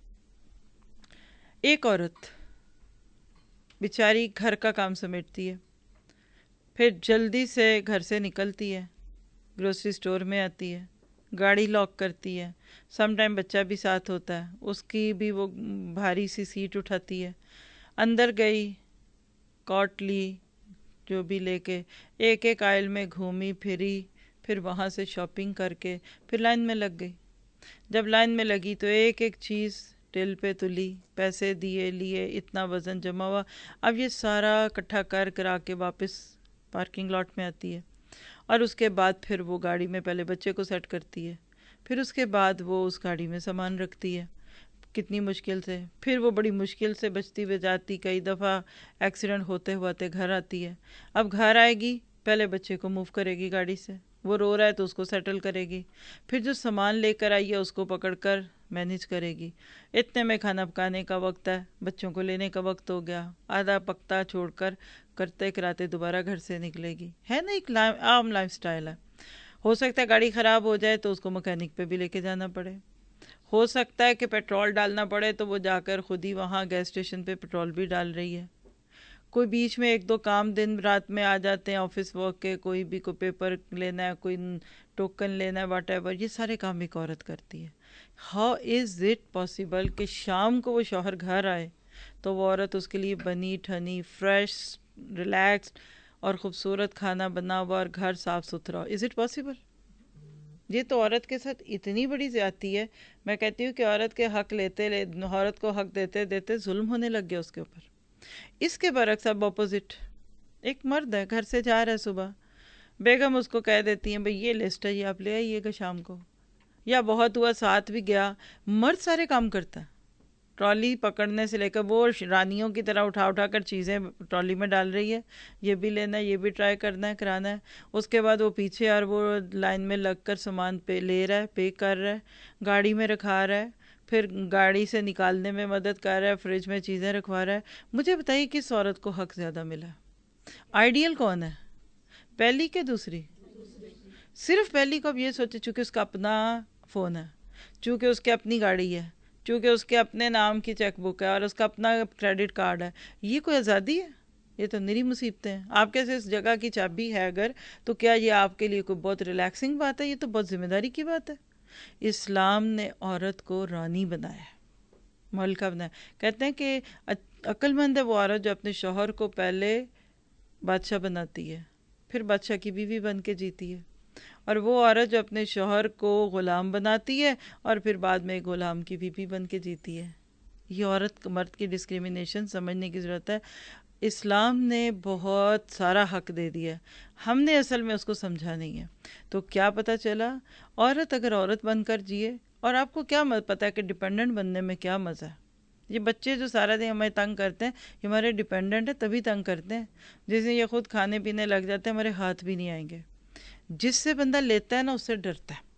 ایک عورت بیچاری گھر کا کام سمیٹتی ہے، پھر جلدی سے گھر سے نکلتی ہے، گروسری سٹور میں آتی ہے، گاڑی لاک کرتی ہے، سم ٹائم بچہ بھی ساتھ ہوتا ہے، اس کی بھی وہ بھاری سی سیٹ اٹھاتی ہے، اندر گئی، کاٹ لی جو بھی لے کے، ایک ایک آئل میں گھومی پھری، پھر وہاں سے شاپنگ کر کے پھر لائن میں لگ گئی. جب لائن میں لگی تو ایک ایک چیز ٹل پہ تلی، پیسے دیے لیے، اتنا وزن جمع ہوا. اب یہ سارا اکٹھا کر کرا کے واپس پارکنگ لاٹ میں آتی ہے، اور اس کے بعد پھر وہ گاڑی میں پہلے بچے کو سیٹ کرتی ہے، پھر اس کے بعد وہ اس گاڑی میں سامان رکھتی ہے. کتنی مشکل سے، پھر وہ بڑی مشکل سے بچتی ہوئے جاتی، کئی دفعہ ایکسیڈنٹ ہوتے ہوتے گھر آتی ہے. اب گھر آئے گی، پہلے بچے کو موو کرے گی گاڑی سے، وہ رو رہا ہے تو اس کو سیٹل کرے گی، پھر جو سامان لے کر آئی ہے اس کو پکڑ کر مینیج کرے گی. اتنے میں کھانا پکانے کا وقت ہے، بچوں کو لینے کا وقت ہو گیا، آدھا پکتا چھوڑ کر کرتے کراتے دوبارہ گھر سے نکلے گی. ہے نا، ایک عام لائف سٹائل ہے. ہو سکتا ہے گاڑی خراب ہو جائے تو اس کو مکینک پہ بھی لے کے جانا پڑے، ہو سکتا ہے کہ پیٹرول ڈالنا پڑے تو وہ جا کر خود ہی وہاں گیس اسٹیشن پہ پیٹرول بھی ڈال رہی ہے. کوئی بیچ میں ایک دو کام دن رات میں آ جاتے ہیں آفس ورک کے، کوئی بھی کوئی پیپر لینا ہے، کوئی ٹوکن لینا ہے، واٹ ایور، یہ سارے کام ایک عورت کرتی ہے. ہاؤ از اٹ پاسبل کہ شام کو وہ شوہر گھر آئے تو وہ عورت اس کے لیے بنی ٹھنی فریش ریلیکسڈ اور خوبصورت کھانا بنا ہوا اور گھر صاف ستھرا ہو؟ Is it possible? یہ تو عورت کے ساتھ اتنی بڑی زیادتی ہے. میں کہتی ہوں کہ عورت کے حق لیتے لے عورت کو حق دیتے دیتے ظلم ہونے لگ گیا اس کے اوپر. اس کے برعکس اب اپوزٹ، ایک مرد ہے گھر سے جا رہا ہے صبح، بیگم اس کو کہہ دیتی ہیں بھئی یہ لسٹ ہے، یہ آپ لے آئیے گا شام کو، یا بہت ہوا ساتھ بھی گیا. مرد سارے کام کرتا ہے، ٹرالی پکڑنے سے لے کر، وہ رانیوں کی طرح اٹھا اٹھا کر چیزیں ٹرالی میں ڈال رہی ہے، یہ بھی لینا ہے، یہ بھی ٹرائی کرنا ہے، کرانا ہے. اس کے بعد وہ پیچھے اور وہ لائن میں لگ کر سامان پہ لے رہا ہے، پے کر رہا ہے، گاڑی میں رکھا رہا ہے، پھر گاڑی سے نکالنے میں مدد کر رہا ہے، فریج میں چیزیں رکھوا رہا ہے. مجھے بتائیے کس عورت کو حق زیادہ ملا؟ آئیڈیل کون ہے، پہلی کہ دوسری؟ صرف پہلی کو. اب یہ سوچے چونکہ اس کا اپنا فون ہے، چونکہ اس کے اپنی گاڑی ہے، چونکہ اس کے اپنے نام کی چیک بک ہے اور اس کا اپنا کریڈٹ کارڈ ہے، یہ کوئی آزادی ہے؟ یہ تو نری مصیبتیں ہیں. آپ کیسے اس جگہ کی چابی ہے اگر، تو کیا یہ آپ کے لیے کوئی بہت ریلیکسنگ بات ہے؟ یہ تو بہت ذمہ داری کی بات ہے. اسلام نے عورت کو رانی بنایا ہے، ملکہ بنایا. کہتے ہیں کہ عقل مند ہے وہ عورت جو اپنے شوہر کو پہلے بادشاہ بناتی ہے، پھر بادشاہ کی بیوی بن کے جیتی ہے، اور وہ عورت جو اپنے شوہر کو غلام بناتی ہے اور پھر بعد میں غلام کی بیوی بن کے جیتی ہے. یہ عورت مرد کی ڈسکریمنیشن سمجھنے کی ضرورت ہے. اسلام نے بہت سارا حق دے دیا ہے، ہم نے اصل میں اس کو سمجھا نہیں ہے. تو کیا پتہ چلا، عورت اگر عورت بن کر جیے. اور آپ کو کیا پتہ ہے کہ ڈیپینڈنٹ بننے میں کیا مزہ ہے؟ یہ بچے جو سارا دن ہمیں تنگ کرتے ہیں، یہ ہمارے ڈیپینڈنٹ ہیں تبھی تنگ کرتے ہیں. جس دن یہ خود کھانے پینے لگ جاتے ہیں ہمارے ہاتھ بھی نہیں آئیں گے. جس سے بندہ لیتا ہے نا اس سے ڈرتا ہے.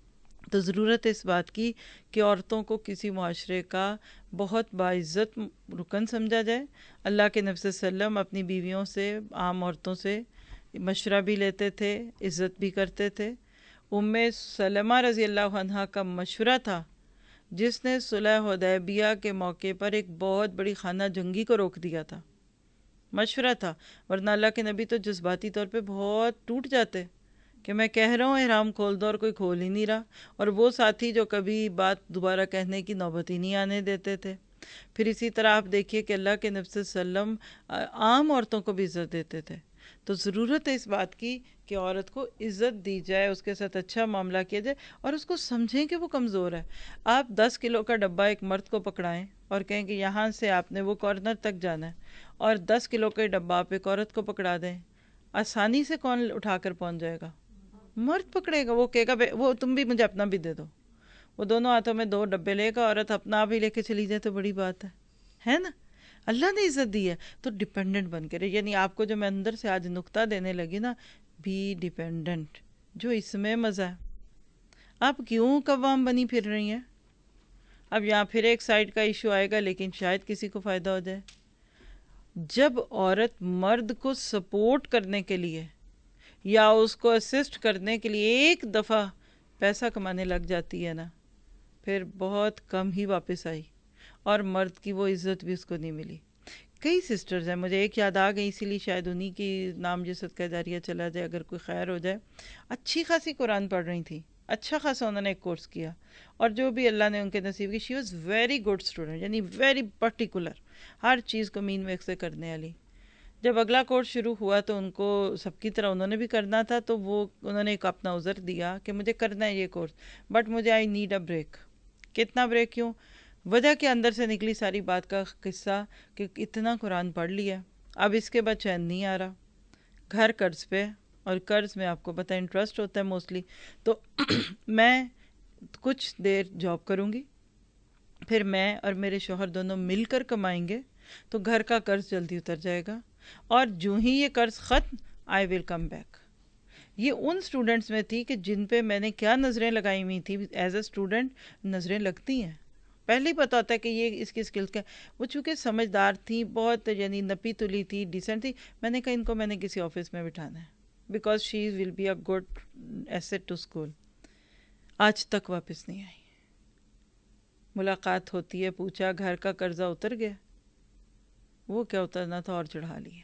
تو ضرورت ہے اس بات کی کہ عورتوں کو کسی معاشرے کا بہت باعزت رکن سمجھا جائے. اللہ کے نبی صلی اللہ علیہ وسلم اپنی بیویوں سے، عام عورتوں سے مشورہ بھی لیتے تھے، عزت بھی کرتے تھے. ام سلمہ رضی اللہ عنہا کا مشورہ تھا جس نے صلح حدیبیہ کے موقع پر ایک بہت بڑی خانہ جنگی کو روک دیا تھا. مشورہ تھا، ورنہ اللہ کے نبی تو جذباتی طور پہ بہت ٹوٹ جاتے کہ میں کہہ رہا ہوں احرام کھول دو اور کوئی کھول ہی نہیں رہا. اور وہ ساتھی جو کبھی بات دوبارہ کہنے کی نوبت ہی نہیں آنے دیتے تھے. پھر اسی طرح آپ دیکھیے کہ اللہ کے نبی صلی اللہ علیہ وسلم عام عورتوں کو بھی عزت دیتے تھے. تو ضرورت ہے اس بات کی کہ عورت کو عزت دی جائے، اس کے ساتھ اچھا معاملہ کیا جائے اور اس کو سمجھیں کہ وہ کمزور ہے. آپ دس کلو کا ڈبہ ایک مرد کو پکڑائیں اور کہیں کہ یہاں سے آپ نے وہ کارنر تک جانا ہے، اور دس کلو کے ڈبہ آپ ایک عورت کو پکڑا دیں، آسانی سے کون اٹھا کر پہنچ جائے گا؟ مرد پکڑے گا. وہ کہے گا وہ تم بھی مجھے اپنا بھی دے دو. وہ دونوں ہاتھوں میں دو ڈبے لے گا، عورت اپنا بھی لے کے چلی جائے تو بڑی بات ہے، ہے نا؟ اللہ نے عزت دی ہے تو ڈیپینڈنٹ بن کے رہے. یعنی آپ کو جو میں اندر سے آج نقطہ دینے لگی نا، بی ڈیپینڈنٹ، جو اس میں مزہ ہے. آپ کیوں قوام بنی پھر رہی ہیں؟ اب یہاں پھر ایک سائڈ کا ایشو آئے گا لیکن شاید کسی کو فائدہ ہو جائے. جب عورت مرد کو سپورٹ کرنے کے لیے یا اس کو اسسٹ کرنے کے لیے ایک دفعہ پیسہ کمانے لگ جاتی ہے نا، پھر بہت کم ہی واپس آئی، اور مرد کی وہ عزت بھی اس کو نہیں ملی. کئی سسٹرز ہیں، مجھے ایک یاد آ گئی، اسی لیے شاید انہی کی نام جو صدقہ جاریہ چلا جائے اگر کوئی خیر ہو جائے. اچھی خاصی قرآن پڑھ رہی تھی، اچھا خاصا انہوں نے ایک کورس کیا، اور جو بھی اللہ نے ان کے نصیب کی، she was very good student, یعنی ویری پرٹیکولر، ہر چیز کو مین ویک سے کرنے والی. جب اگلا کورس شروع ہوا تو ان کو سب کی طرح انہوں نے بھی کرنا تھا، تو وہ انہوں نے ایک اپنا عذر دیا کہ مجھے کرنا ہے یہ کورس، بٹ مجھے آئی نیڈ اے بریک. کتنا بریک؟ کیوں؟ وجہ کے اندر سے نکلی ساری بات کا قصہ کہ اتنا قرآن پڑھ لیا، اب اس کے بعد چین نہیں آ رہا، گھر قرض پہ، اور قرض میں آپ کو پتہ انٹرسٹ ہوتا ہے موسٹلی. تو میں کچھ دیر جاب کروں گی، پھر میں اور میرے شوہر دونوں مل کر کمائیں گے تو گھر کا قرض جلدی اتر جائے گا، اور جو ہی یہ قرض ختم آئی ول کم بیک. یہ ان اسٹوڈنٹس میں تھی کہ جن پہ میں نے کیا نظریں لگائی ہوئی تھی ایز اے اسٹوڈنٹ. نظریں لگتی ہیں، پہلے ہی پتا ہوتا ہے کہ یہ اس کی اسکلس کیا. وہ چونکہ سمجھدار تھی، بہت یعنی نپی تلی تھی، ڈیسنٹ تھی. میں نے کہا ان کو میں نے کسی آفس میں بٹھانا ہے because she will be a good asset to school. آج تک واپس نہیں آئی. ملاقات ہوتی ہے، پوچھا گھر کا قرضہ اتر گیا. وہ کیا اترنا تھا اور چڑھا لیے.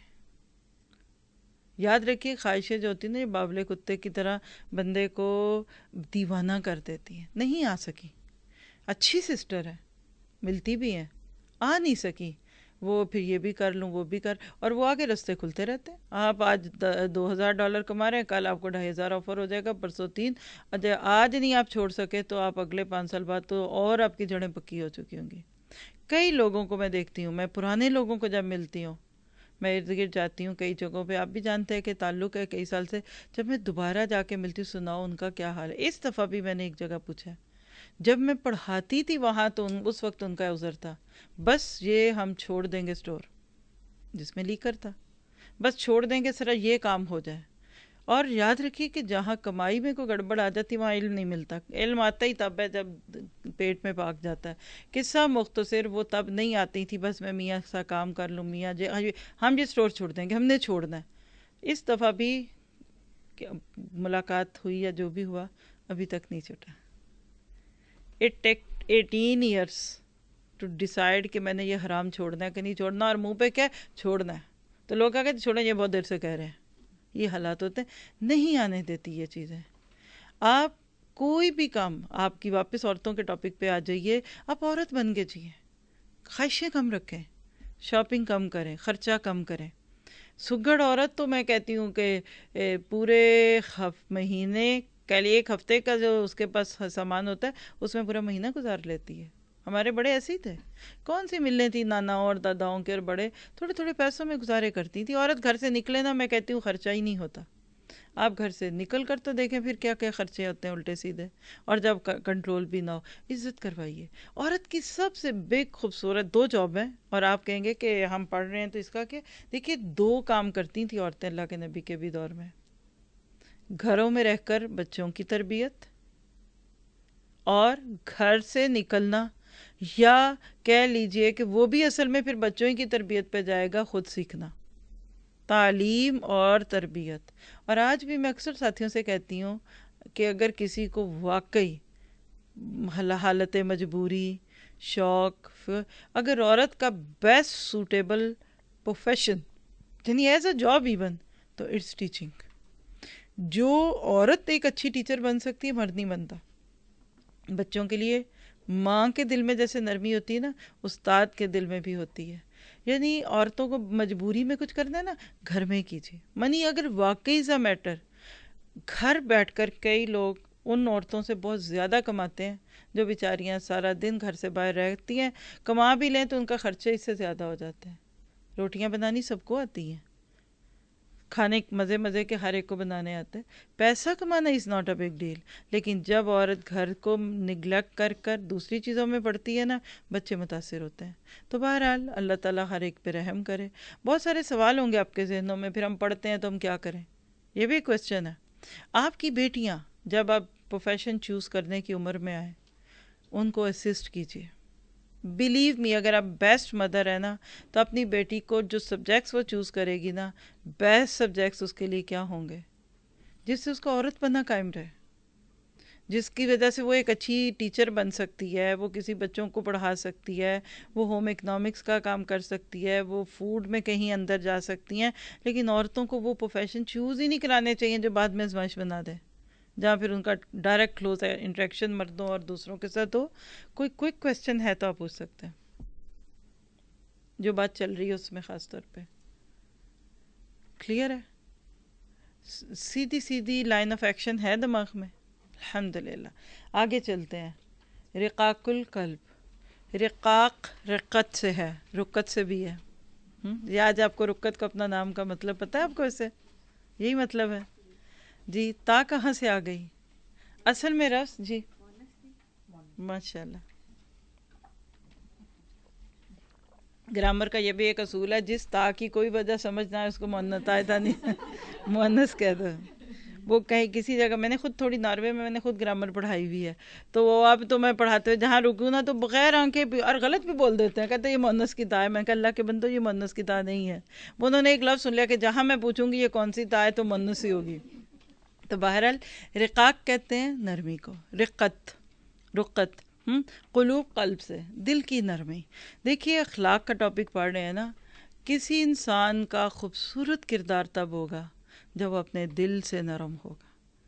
یاد رکھیے خواہشیں جو ہوتی ہیں نا یہ بابلے کتے کی طرح بندے کو دیوانہ کر دیتی ہیں. نہیں آ سکی، اچھی سسٹر ہے، ملتی بھی ہیں، آ نہیں سکی. وہ پھر یہ بھی کر لوں وہ بھی کر، اور وہ آگے رستے کھلتے رہتے ہیں. آپ آج دو ہزار ڈالر کما رہے ہیں، کل آپ کو ڈھائی ہزار آفر ہو جائے گا، پرسوں تین. آج نہیں آپ چھوڑ سکے تو آپ اگلے پانچ سال بعد تو اور آپ کی جڑیں پکی ہو چکی ہوں گی. کئی لوگوں کو میں دیکھتی ہوں، میں پرانے لوگوں کو جب ملتی ہوں، میں ارد گرد جاتی ہوں کئی جگہوں پہ، آپ بھی جانتے ہیں کہ تعلق ہے کئی سال سے. جب میں دوبارہ جا کے ملتی ہوں، سناؤ ان کا کیا حال ہے. اس دفعہ بھی میں نے ایک جگہ پوچھا، جب میں پڑھاتی تھی وہاں تو اس وقت ان کا عذر تھا بس یہ ہم چھوڑ دیں گے اسٹور جس میں لیکر تھا، بس چھوڑ دیں گے سرا یہ کام ہو جائے. اور یاد رکھیے کہ جہاں کمائی میں کوئی گڑبڑ آ جاتی وہاں علم نہیں ملتا. علم آتا ہی تب ہے جب پیٹ میں پاک جاتا ہے. قصہ مختصر وہ تب نہیں آتی تھی بس میں میاں سا کام کر لوں، میاں جی ہم یہ اسٹور چھوڑ دیں گے، ہم نے چھوڑنا ہے. اس دفعہ بھی ملاقات ہوئی یا جو بھی ہوا ابھی تک نہیں چھوٹا. It take eighteen years to decide کہ میں نے یہ حرام چھوڑنا ہے کہ نہیں چھوڑنا، اور منہ پہ کیا چھوڑنا ہے. تو لوگ کہا کہ چھوڑیں، یہ بہت دیر سے کہہ رہے ہیں. یہ حالات ہوتے ہیں، نہیں آنے دیتی یہ چیزیں. آپ کوئی بھی کام، آپ کی واپس عورتوں کے ٹاپک پہ آ جائیے، آپ عورت بن کے جیئیں، خواہشیں کم رکھیں، شاپنگ کم کریں، خرچہ کم کریں. سگڑ عورت تو میں کہتی ہوں کہ پورے مہینے کے لیے ایک ہفتے کا جو اس کے پاس سامان ہوتا ہے اس میں پورا مہینہ گزار لیتی ہے. ہمارے بڑے ایسے ہی تھے، کون سی ملنے تھی ناناؤں اور داداؤں کے، اور بڑے تھوڑے تھوڑے پیسوں میں گزارے کرتی تھی. عورت گھر سے نکلے نا، میں کہتی ہوں خرچہ ہی نہیں ہوتا. آپ گھر سے نکل کر تو دیکھیں پھر کیا کیا خرچے ہوتے ہیں الٹے سیدھے. اور جب کنٹرول بھی نہ ہو، عزت کروائیے. عورت کی سب سے بگ خوبصورت دو جاب ہیں، اور آپ کہیں گے کہ ہم پڑھ رہے ہیں تو اس کا کیا. دیکھیے دو کام کرتی تھیں عورتیں اللہ کے نبی کے بھی دور میں، گھروں میں رہ کر بچوں کی تربیت، اور گھر سے نکلنا، یا کہہ لیجئے کہ وہ بھی اصل میں پھر بچوں کی تربیت پہ جائے گا، خود سیکھنا، تعلیم اور تربیت. اور آج بھی میں اکثر ساتھیوں سے کہتی ہوں کہ اگر کسی کو واقعی حالت مجبوری، شوق، اگر عورت کا بیسٹ سوٹیبل پروفیشن یعنی ایز اے جاب ایون تو اٹس ٹیچنگ. جو عورت ایک اچھی ٹیچر بن سکتی ہے مرد نہیں بنتا. بچوں کے لیے ماں کے دل میں جیسے نرمی ہوتی ہے نا، استاد کے دل میں بھی ہوتی ہے. یعنی عورتوں کو مجبوری میں کچھ کرنا ہے نا، گھر میں کیجیے. منی اگر واقعی از اے میٹر، گھر بیٹھ کر کئی لوگ ان عورتوں سے بہت زیادہ کماتے ہیں جو بیچاریاں سارا دن گھر سے باہر رہتی ہیں. کما بھی لیں تو ان کا خرچہ اس سے زیادہ ہو جاتا ہے. روٹیاں بنانی سب کو آتی ہیں، کھانے مزے مزے کے ہر ایک کو بنانے آتے ہیں. پیسہ کمانا is not a big deal. لیکن جب عورت گھر کو نگلیکٹ کر کر دوسری چیزوں میں پڑتی ہے نا، بچے متاثر ہوتے ہیں. تو بہرحال اللہ تعالیٰ ہر ایک پہ رحم کرے. بہت سارے سوال ہوں گے آپ کے ذہنوں میں، پھر ہم پڑھتے ہیں تو ہم کیا کریں، یہ بھی کویسچن ہے. آپ کی بیٹیاں جب آپ پروفیشن چوز کرنے کی عمر میں آئیں، ان کو اسسٹ کیجیے. بلیو می، اگر آپ بیسٹ مدر ہے نا تو اپنی بیٹی کو جو سبجیکٹس وہ چوز کرے گی نا، بیسٹ سبجیکٹس اس کے لیے کیا ہوں گے جس سے اس کو عورت بننا قائم رہے، جس کی وجہ سے وہ ایک اچھی ٹیچر بن سکتی ہے، وہ کسی بچوں کو پڑھا سکتی ہے، وہ ہوم اکنامکس کا کام کر سکتی ہے، وہ فوڈ میں کہیں اندر جا سکتی ہیں. لیکن عورتوں کو وہ پروفیشن چوز ہی نہیں کرانے چاہیے جو بعد میں آزمائش بنا دے، جہاں پھر ان کا ڈائریکٹ کلوز انٹریکشن مردوں اور دوسروں کے ساتھ ہو. کوئی کوئک کویسچن ہے تو آپ پوچھ سکتے ہیں، جو بات چل رہی ہے اس میں خاص طور پہ. کلیئر ہے؟ سیدھی سیدھی لائن آف ایکشن ہے دماغ میں؟ الحمدللہ. آگے چلتے ہیں. رقاق القلب. رقاق رقت سے ہے، رقت سے بھی ہے. یہ آج آپ کو رقت کا اپنا نام کا مطلب پتہ ہے آپ کو؟ اسے یہی مطلب ہے جی. تا کہاں سے آ گئی؟ اصل میں رس جی ماشاء اللہ گرامر کا یہ بھی ایک اصول ہے، جس تا کی کوئی وجہ سمجھ نہ آئے اس کو مؤنث آئے نہیں مؤنث کہہ دو. وہ کہیں کسی جگہ، میں نے خود تھوڑی ناروے میں میں نے خود گرامر پڑھائی ہوئی ہے، تو وہ اب تو میں پڑھاتے ہوئے جہاں رکوں نا تو بغیر آنکھیں بھی اور غلط بھی بول دیتے ہیں، کہتے ہیں یہ مؤنث کی تا ہے. میں کہا اللہ کے بندو یہ مؤنث کی تا نہیں ہے. وہ انہوں نے ایک لفظ سن لیا کہ جہاں میں پوچھوں گی یہ کون سی تا ہے تو مؤنث ہی ہوگی. تو بہرحال رقاق کہتے ہیں نرمی کو، رقت رقت ہم قلوب قلب سے، دل کی نرمی. دیکھیے اخلاق کا ٹاپک پڑھ رہے ہیں نا، کسی انسان کا خوبصورت کردار تب ہوگا جب وہ اپنے دل سے نرم ہوگا.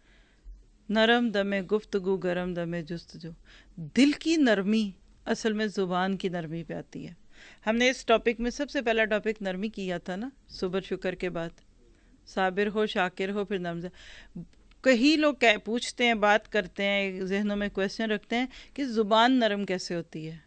نرم دم گفتگو گرم دم جستجو. دل کی نرمی اصل میں زبان کی نرمی پہ آتی ہے. ہم نے اس ٹاپک میں سب سے پہلا ٹاپک نرمی کیا تھا نا، صبر شکر کے بعد. صابر ہو، شاکر ہو، پھر نمز. کئی لوگ کہ پوچھتے ہیں، بات کرتے ہیں، ذہنوں میں کویسچن رکھتے ہیں کہ زبان نرم کیسے ہوتی ہے،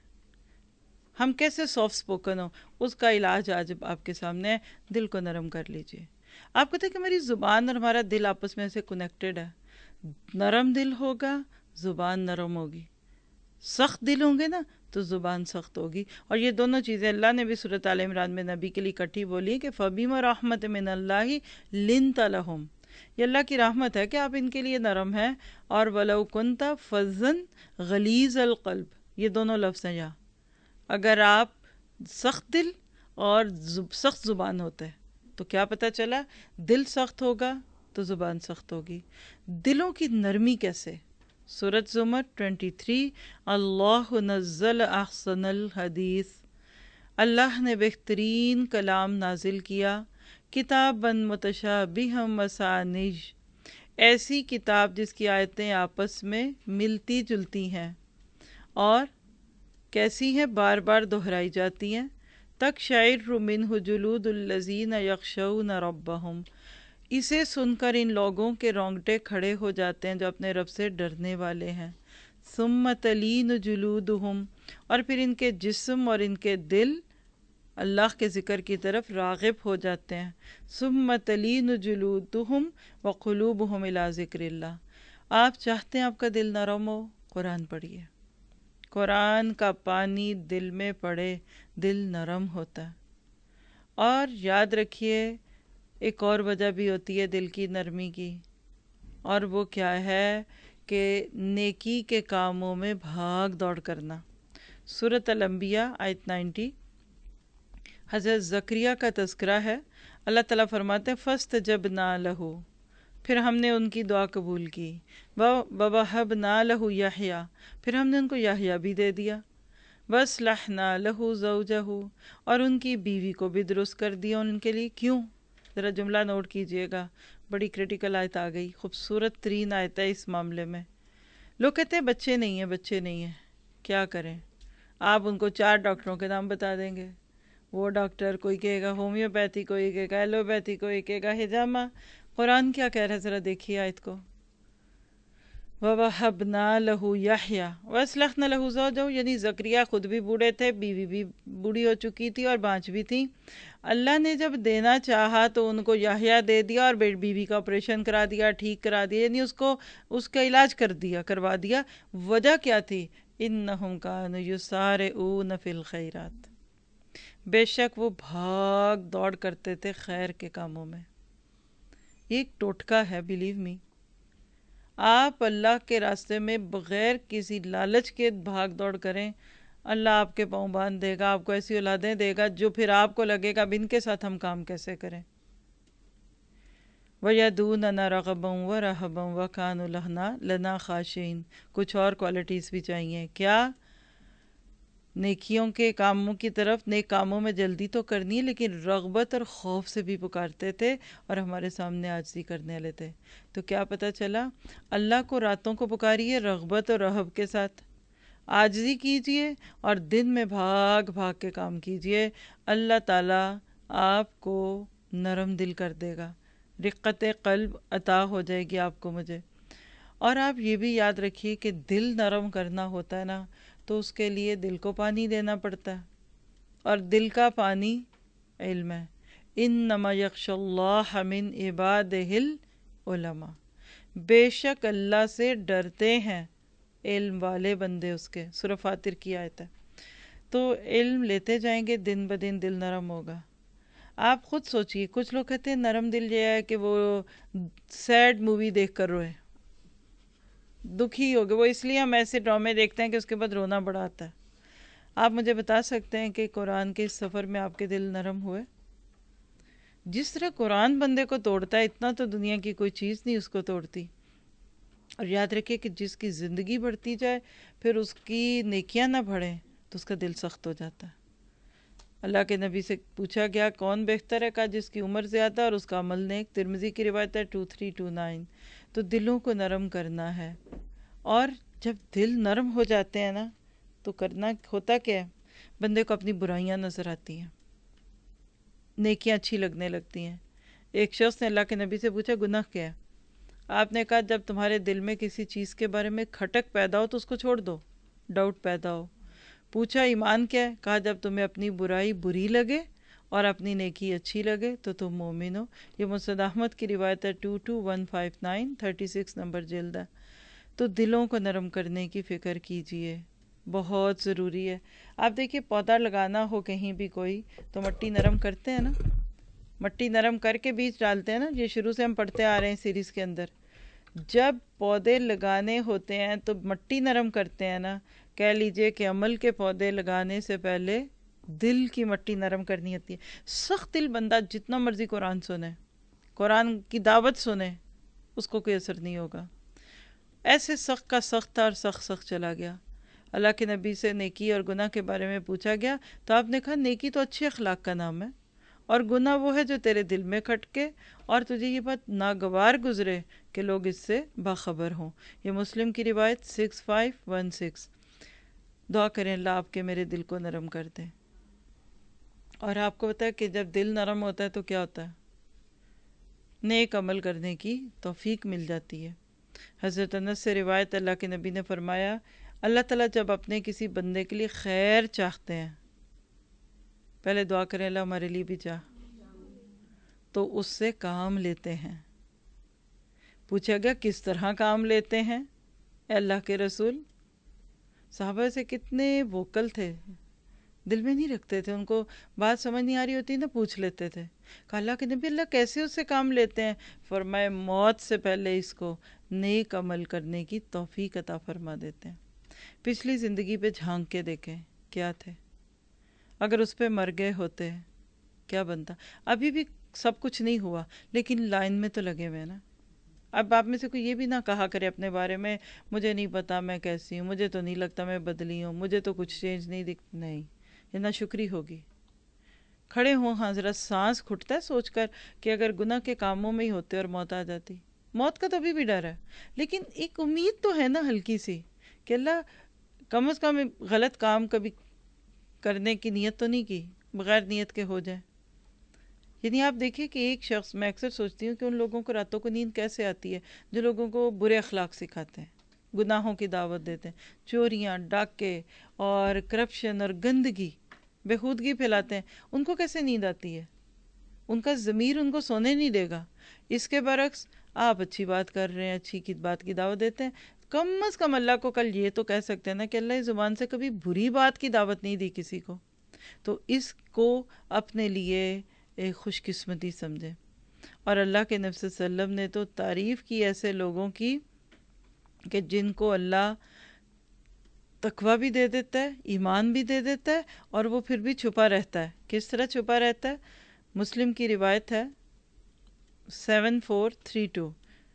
ہم کیسے سافٹ سپوکن ہو. اس کا علاج آج آپ کے سامنے ہے. دل کو نرم کر لیجئے. آپ کہتے ہیں کہ ہماری زبان اور ہمارا دل آپس میں سے کنیکٹڈ ہے. نرم دل ہوگا زبان نرم ہوگی، سخت دل ہوں گے نا تو زبان سخت ہوگی. اور یہ دونوں چیزیں اللہ نے بھی سورۃ آل عمران میں نبی کے لیے اکٹھی بولی کہ فَبِمَا رَحْمَةٍ مِّنَ اللَّهِ لِنْتَ لَهُمْ. یہ اللہ کی رحمت ہے کہ آپ ان کے لیے نرم ہیں. اور وَلَوْ كُنْتَ فَظًّا غَلِيظَ الْقَلْبِ، یہ دونوں لفظ ہیں یہاں. اگر آپ سخت دل اور سخت زبان ہوتے تو کیا پتہ چلا، دل سخت ہوگا تو زبان سخت ہوگی. دلوں کی نرمی کیسے؟ سورۃ زمر تیئیس، اللہ نزل احسن الحدیث، اللہ نے بہترین کلام نازل کیا. کتاباً متشابہا مثانیہ، ایسی کتاب جس کی آیتیں آپس میں ملتی جلتی ہیں اور کیسی ہیں، بار بار دہرائی جاتی ہیں. تقشعر منہ جلود الذین یخشون ربہم، اسے سن کر ان لوگوں کے رونگٹے کھڑے ہو جاتے ہیں جو اپنے رب سے ڈرنے والے ہیں. ثم تلین جلودہم، اور پھر ان کے جسم اور ان کے دل اللہ کے ذکر کی طرف راغب ہو جاتے ہیں. ثم تلین جلودہم وقلوبہم الی ذکر اللہ. آپ چاہتے ہیں آپ کا دل نرم ہو، قرآن پڑھیے. قرآن کا پانی دل میں پڑے دل نرم ہوتا ہے. اور یاد رکھیے ایک اور وجہ بھی ہوتی ہے دل کی نرمی کی، اور وہ کیا ہے کہ نیکی کے کاموں میں بھاگ دوڑ کرنا. سورۃ الانبیاء آیت نائنٹی، حضرت زکریا کا تذکرہ ہے. اللہ تعالیٰ فرماتے ہیں فَاسْتَجَبْنَا لَهُ، پھر ہم نے ان کی دعا قبول کی. وَوَهَبْنَا لَهُ یحییٰ، پھر ہم نے ان کو یحییٰ بھی دے دیا. وَأَصْلَحْنَا لَهُ زَوْجَهُ، اور ان کی بیوی کو بھی درست کر دیا ان کے لیے. کیوں؟ ذرا جملہ نوٹ کیجئے گا، بڑی کریٹیکل آیت آ گئی، خوبصورت ترین آیت ہے اس معاملے میں. لوگ کہتے ہیں بچے نہیں ہیں، بچے نہیں ہیں. کیا کریں؟ آپ ان کو چار ڈاکٹروں کے نام بتا دیں گے. وہ ڈاکٹر، کوئی کہے گا ہومیوپیتھی، کوئی کہے گا ایلوپیتھی، کوئی کہے گا ہجامہ. قرآن کیا کہہ رہا ہے ذرا دیکھیے آیت کو. وَوَهَبْنَا لَهُ يَحْيَىٰ وَأَصْلَحْنَا لَهُ زَوْجَهُ، یعنی زکریا خود بھی بوڑھے تھے، بیوی بھی بوڑھی ہو چکی تھی اور بانچ بھی تھی. اللہ نے جب دینا چاہا تو ان کو یحییٰ دے دیا اور بیوی کا آپریشن کرا دیا، ٹھیک کرا دیا، یعنی اس کو اس کا علاج کر دیا کروا دیا. وجہ کیا تھی؟ اِنَّهُمْ كَانُوا يُسَارِعُونَ فِي الْخَيْرَاتِ، بے شک وہ بھاگ دوڑ کرتے تھے خیر کے کاموں میں. یہ ایک ٹوٹکا ہے، بلیو می. آپ اللہ کے راستے میں بغیر کسی لالچ کے بھاگ دوڑ کریں، اللہ آپ کے پاؤں باندھ دے گا، آپ کو ایسی اولادیں دے گا جو پھر آپ کو لگے گا اب ان کے ساتھ ہم کام کیسے کریں. وَيَدُونَنَا رَغَبًا وَرَهَبًا وَكَانُوا لَنَا لَنَا خَاشِعِينَ. کچھ اور کوالٹیز بھی چاہیے. کیا؟ نیکیوں کے کاموں کی طرف، نیک کاموں میں جلدی تو کرنی ہے لیکن رغبت اور خوف سے بھی پکارتے تھے اور ہمارے سامنے عاجزی کرنے والے تھے. تو کیا پتہ چلا؟ اللہ کو راتوں کو پکاریے رغبت اور رہب کے ساتھ، عاجزی کیجئے اور دن میں بھاگ بھاگ کے کام کیجئے. اللہ تعالیٰ آپ کو نرم دل کر دے گا، رقت قلب عطا ہو جائے گی آپ کو مجھے. اور آپ یہ بھی یاد رکھیے کہ دل نرم کرنا ہوتا ہے نا تو اس کے لیے دل کو پانی دینا پڑتا ہے، اور دل کا پانی علم ہے. انما یخشی اللہ من عبادہ العلماء، بے شک اللہ سے ڈرتے ہیں علم والے بندے اس کے. سورہ فاتر کی آیت ہے. تو علم لیتے جائیں گے، دن بدن دل نرم ہوگا. آپ خود سوچئے، کچھ لوگ کہتے ہیں نرم دل یہ ہے کہ وہ سیڈ مووی دیکھ کر روئے، دکھی ہو گئے. وہ اس لیے ہم ایسے ڈرامے دیکھتے ہیں کہ اس کے بعد رونا بڑا آتا ہے. آپ مجھے بتا سکتے ہیں کہ قرآن کے اس سفر میں آپ کے دل نرم ہوئے؟ جس طرح قرآن بندے کو توڑتا ہے، اتنا تو دنیا کی کوئی چیز نہیں اس کو توڑتی. اور یاد رکھیے کہ جس کی زندگی بڑھتی جائے پھر اس کی نیکیاں نہ بڑھیں تو اس کا دل سخت ہو جاتا ہے. اللہ کے نبی سے پوچھا گیا کون بہتر ہے؟ کہا جس کی عمر زیادہ اور اس کا عمل نیک. ترمذی کی روایت ہے ٹو تھری ٹو نائن. تو دلوں کو نرم کرنا ہے. اور جب دل نرم ہو جاتے ہیں نا تو کرنا ہوتا کیا ہے، بندے کو اپنی برائیاں نظر آتی ہیں، نیکیاں اچھی لگنے لگتی ہیں. ایک شخص نے اللہ کے نبی سے پوچھا گناہ کیا ہے؟ آپ نے کہا جب تمہارے دل میں کسی چیز کے بارے میں کھٹک پیدا ہو تو اس کو چھوڑ دو، ڈاؤٹ پیدا ہو. پوچھا ایمان کیا ہے؟ کہا جب تمہیں اپنی برائی بری لگے اور اپنی نیکی اچھی لگے تو تم مومن ہو. یہ مسند احمد کی روایت ہے two two one five nine, thirty six number جلد ہے. تو دلوں کو نرم کرنے کی فکر کیجئے، بہت ضروری ہے. آپ دیکھیے پودا لگانا ہو کہیں بھی کوئی تو مٹی نرم کرتے ہیں نا، مٹی نرم کر کے بیج ڈالتے ہیں نا. یہ شروع سے ہم پڑھتے آ رہے ہیں سیریز کے اندر. جب پودے لگانے ہوتے ہیں تو مٹی نرم کرتے ہیں نا. کہہ لیجئے کہ عمل کے پودے لگانے سے پہلے دل کی مٹی نرم کرنی ہوتی ہے. سخت دل بندہ جتنا مرضی قرآن سنے، قرآن کی دعوت سنے، اس کو کوئی اثر نہیں ہوگا. ایسے سخت کا سخت تھا اور سخت سخت چلا گیا. اللہ کے نبی سے نیکی اور گناہ کے بارے میں پوچھا گیا تو آپ نے کہا نیکی تو اچھے اخلاق کا نام ہے، اور گناہ وہ ہے جو تیرے دل میں کھٹکے اور تجھے یہ بات ناگوار گزرے کہ لوگ اس سے باخبر ہوں. یہ مسلم کی روایت سکس فائیو ون سکس. دعا کریں اللہ آپ کے میرے دل کو نرم کر دیں. اور آپ کو پتہ ہے کہ جب دل نرم ہوتا ہے تو کیا ہوتا ہے؟ نیک عمل کرنے کی توفیق مل جاتی ہے. حضرت انس سے روایت اللہ کے نبی نے فرمایا اللہ تعالیٰ جب اپنے کسی بندے کے لیے خیر چاہتے ہیں، پہلے دعا کریں اللہ ہمارے لیے بھی چاہ، تو اس سے کام لیتے ہیں. پوچھا گیا کس طرح کام لیتے ہیں اے اللہ کے رسول؟ صحابہ سے کتنے ووکل تھے، دل میں نہیں رکھتے تھے. ان کو بات سمجھ نہیں آ رہی ہوتی نا پوچھ لیتے تھے. کہا اللہ کے نبی اللہ کیسے اس سے کام لیتے ہیں؟ فرمائے موت سے پہلے اس کو نیک عمل کرنے کی توفیق عطا فرما دیتے ہیں. پچھلی زندگی پہ جھانک کے دیکھیں کیا تھے، اگر اس پہ مر گئے ہوتے کیا بنتا. ابھی بھی سب کچھ نہیں ہوا لیکن لائن میں تو لگے ہوئے نا. اب آپ میں سے کوئی یہ بھی نہ کہا کرے اپنے بارے میں مجھے نہیں پتا میں کیسی ہوں، مجھے تو نہیں لگتا میں بدلی ہوں، مجھے تو کچھ چینج نہیں دکھ. نہیں، یہ ناشکری ہوگی. کھڑے ہوں ہاں ذرا سانس کھٹتا ہے سوچ کر کہ اگر گناہ کے کاموں میں ہی ہوتے اور موت آ جاتی. موت کا تو ابھی بھی ڈر ہے لیکن ایک امید تو ہے نا ہلکی سی کہ اللہ کم از کم غلط کام کبھی کرنے کی نیت تو نہیں کی، بغیر نیت کے ہو جائے. یعنی آپ دیکھیں کہ ایک شخص، میں اکثر سوچتی ہوں کہ ان لوگوں کو راتوں کو نیند کیسے آتی ہے جو لوگوں کو برے اخلاق سکھاتے ہیں، گناہوں کی دعوت دیتے ہیں، چوریاں، ڈاکے اور کرپشن اور گندگی، بےہودگی پھیلاتے ہیں. ان کو کیسے نیند آتی ہے؟ ان کا ضمیر ان کو سونے نہیں دے گا. اس کے برعکس آپ اچھی بات کر رہے ہیں، اچھی کی بات کی دعوت دیتے ہیں. کم از کم اللہ کو کل یہ تو کہہ سکتے ہیں نا کہ اللہ اس زبان سے کبھی بری بات کی دعوت نہیں دی کسی کو. تو اس کو اپنے لیے ایک خوش قسمتی سمجھے. اور اللہ کے نبی صلی اللہ علیہ وسلم نے تو تعریف کی ایسے لوگوں کی کہ جن کو اللہ تقویٰ بھی دے دیتا ہے، ایمان بھی دے دیتا ہے، اور وہ پھر بھی چھپا رہتا ہے. کس طرح چھپا رہتا ہے؟ مسلم کی روایت ہے سیون فور تھری ٹو.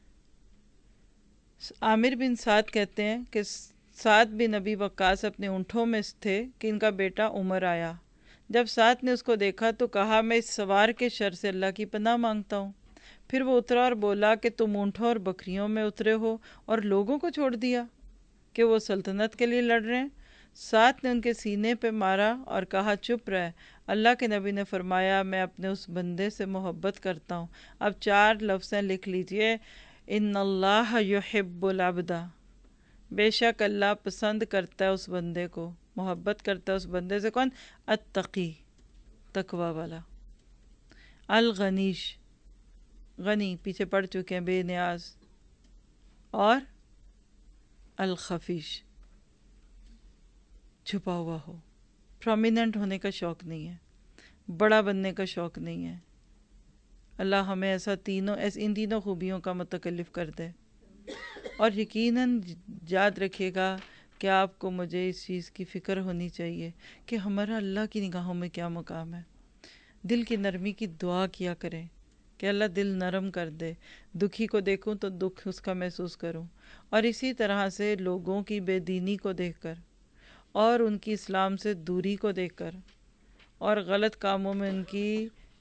عامر بن سعد کہتے ہیں کہ سعد بن ابی وقاص اپنے اونٹوں میں تھے کہ ان کا بیٹا عمر آیا. جب سعد نے اس کو دیکھا تو کہا میں اس سوار کے شر سے اللہ کی پناہ مانگتا ہوں. پھر وہ اترا اور بولا کہ تم اونٹوں اور بکریوں میں اترے ہو اور لوگوں کو چھوڑ دیا کہ وہ سلطنت کے لیے لڑ رہے ہیں. سعد نے ان کے سینے پہ مارا اور کہا چپ رہ. اللہ کے نبی نے فرمایا میں اپنے اس بندے سے محبت کرتا ہوں. اب چار لفظیں لکھ لیجئے، ان اللہ یحب العبد، بے شک اللہ پسند کرتا ہے اس بندے کو، محبت کرتا ہے اس بندے سے. کون؟ التقی، تقوی والا. الغنیش، غنی پیچھے پڑھ چکے ہیں، بے نیاز. اور الخفیش، چھپا ہوا ہو. پرومیننٹ ہونے کا شوق نہیں ہے، بڑا بننے کا شوق نہیں ہے. اللہ ہمیں ایسا تینوں ایس ان تینوں خوبیوں کا متکلف کر دے. اور یقیناً یاد رکھیے گا کہ آپ کو مجھے اس چیز کی فکر ہونی چاہیے کہ ہمارا اللہ کی نگاہوں میں کیا مقام ہے. دل کی نرمی کی دعا کیا کریں کہ اللہ دل نرم کر دے. دکھی کو دیکھوں تو دکھ اس کا محسوس کروں. اور اسی طرح سے لوگوں کی بے دینی کو دیکھ کر اور ان کی اسلام سے دوری کو دیکھ کر اور غلط کاموں میں ان کی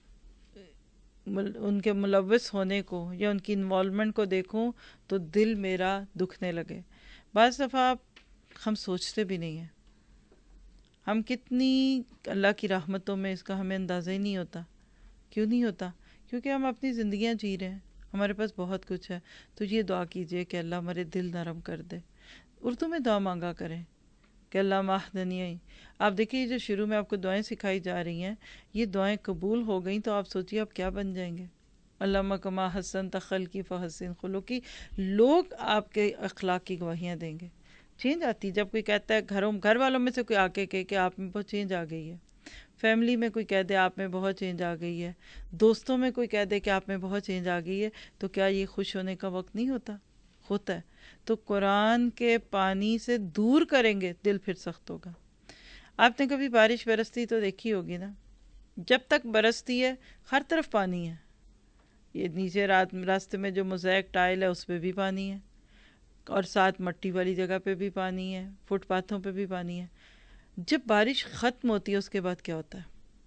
ان کے ملوث ہونے کو یا ان کی انوالومنٹ کو دیکھوں تو دل میرا دکھنے لگے. بعض دفعہ ہم سوچتے بھی نہیں ہیں ہم کتنی اللہ کی رحمتوں میں، اس کا ہمیں اندازہ ہی نہیں ہوتا. کیوں نہیں ہوتا؟ کیونکہ ہم اپنی زندگیاں جی رہے ہیں، ہمارے پاس بہت کچھ ہے. تو یہ دعا کیجئے کہ اللہ ہمارے دل نرم کر دے. اردو میں دعا مانگا کریں کہ اللہ مہدنی. آپ دیکھیے جو شروع میں آپ کو دعائیں سکھائی جا رہی ہیں، یہ دعائیں قبول ہو گئیں تو آپ سوچیے آپ کیا بن جائیں گے. علامہ کما حسن تخلقی فحسن خلقی، لوگ آپ کے اخلاق کی گواہیاں دیں گے. چینج آتی جب کوئی کہتا ہے، گھروں گھر والوں میں سے کوئی آ کے کہے کہ آپ میں بہت چینج آ گئی ہے. فیملی میں کوئی کہہ دے آپ میں بہت چینج آ گئی ہے. دوستوں میں کوئی کہہ دے کہ آپ میں بہت چینج آ گئی ہے. تو کیا یہ خوش ہونے کا وقت نہیں ہوتا؟ ہوتا ہے. تو قرآن کے پانی سے دور کریں گے دل پھر سخت ہوگا. آپ نے کبھی بارش برستی تو دیکھی ہوگی نا، جب تک برستی ہے ہر طرف پانی ہے. یہ نیچے رات راستے میں جو موزیک ٹائل ہے اس پہ بھی پانی ہے، اور ساتھ مٹی والی جگہ پہ بھی پانی ہے، فٹ پاتھوں پہ بھی پانی ہے. جب بارش ختم ہوتی ہے اس کے بعد کیا ہوتا ہے؟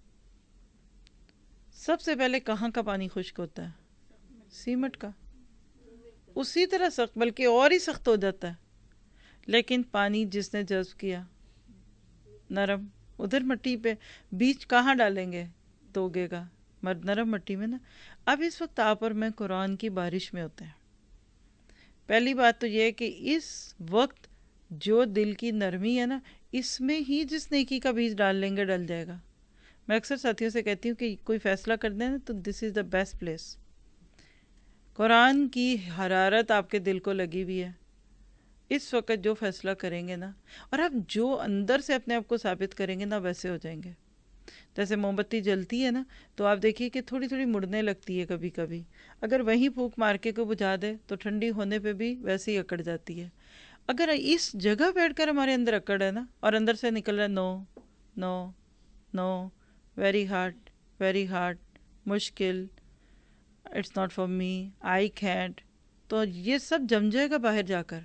سب سے پہلے کہاں کا پانی خشک ہوتا ہے؟ سیمٹ کا. اسی طرح سخت، بلکہ اور ہی سخت ہو جاتا ہے. لیکن پانی جس نے جذب کیا نرم، ادھر مٹی پہ بیج کہاں ڈالیں گے تو اگے گا؟ مرد نرم مٹی میں نا. اب اس وقت آپ اور میں قرآن کی بارش میں ہوتے ہیں. پہلی بات تو یہ ہے کہ اس وقت جو دل کی نرمی ہے نا، اس میں ہی جس نیکی کا بیج ڈال لیں گے ڈل جائے گا. میں اکثر ساتھیوں سے کہتی ہوں کہ کوئی فیصلہ کر دیں نا تو دس از دا بیسٹ پلیس. قرآن کی حرارت آپ کے دل کو لگی ہوئی ہے. اس وقت جو فیصلہ کریں گے نا، اور آپ جو اندر سے اپنے آپ کو ثابت کریں گے نا، ویسے ہو جائیں گے. جیسے موم بتی جلتی ہے نا تو آپ دیکھیے کہ تھوڑی تھوڑی مڑنے لگتی ہے کبھی کبھی. اگر وہیں پھونک مار کے کو بجھا دے تو ٹھنڈی ہونے پہ بھی ویسے ہی اکڑ جاتی ہے. اگر اس جگہ بیٹھ کر ہمارے اندر اکڑ ہے نا اور اندر سے نکل رہا ہے no no no, very hard very hard, مشکل، it's not for me, I can't, تو یہ سب جم جائے گا باہر جا کر.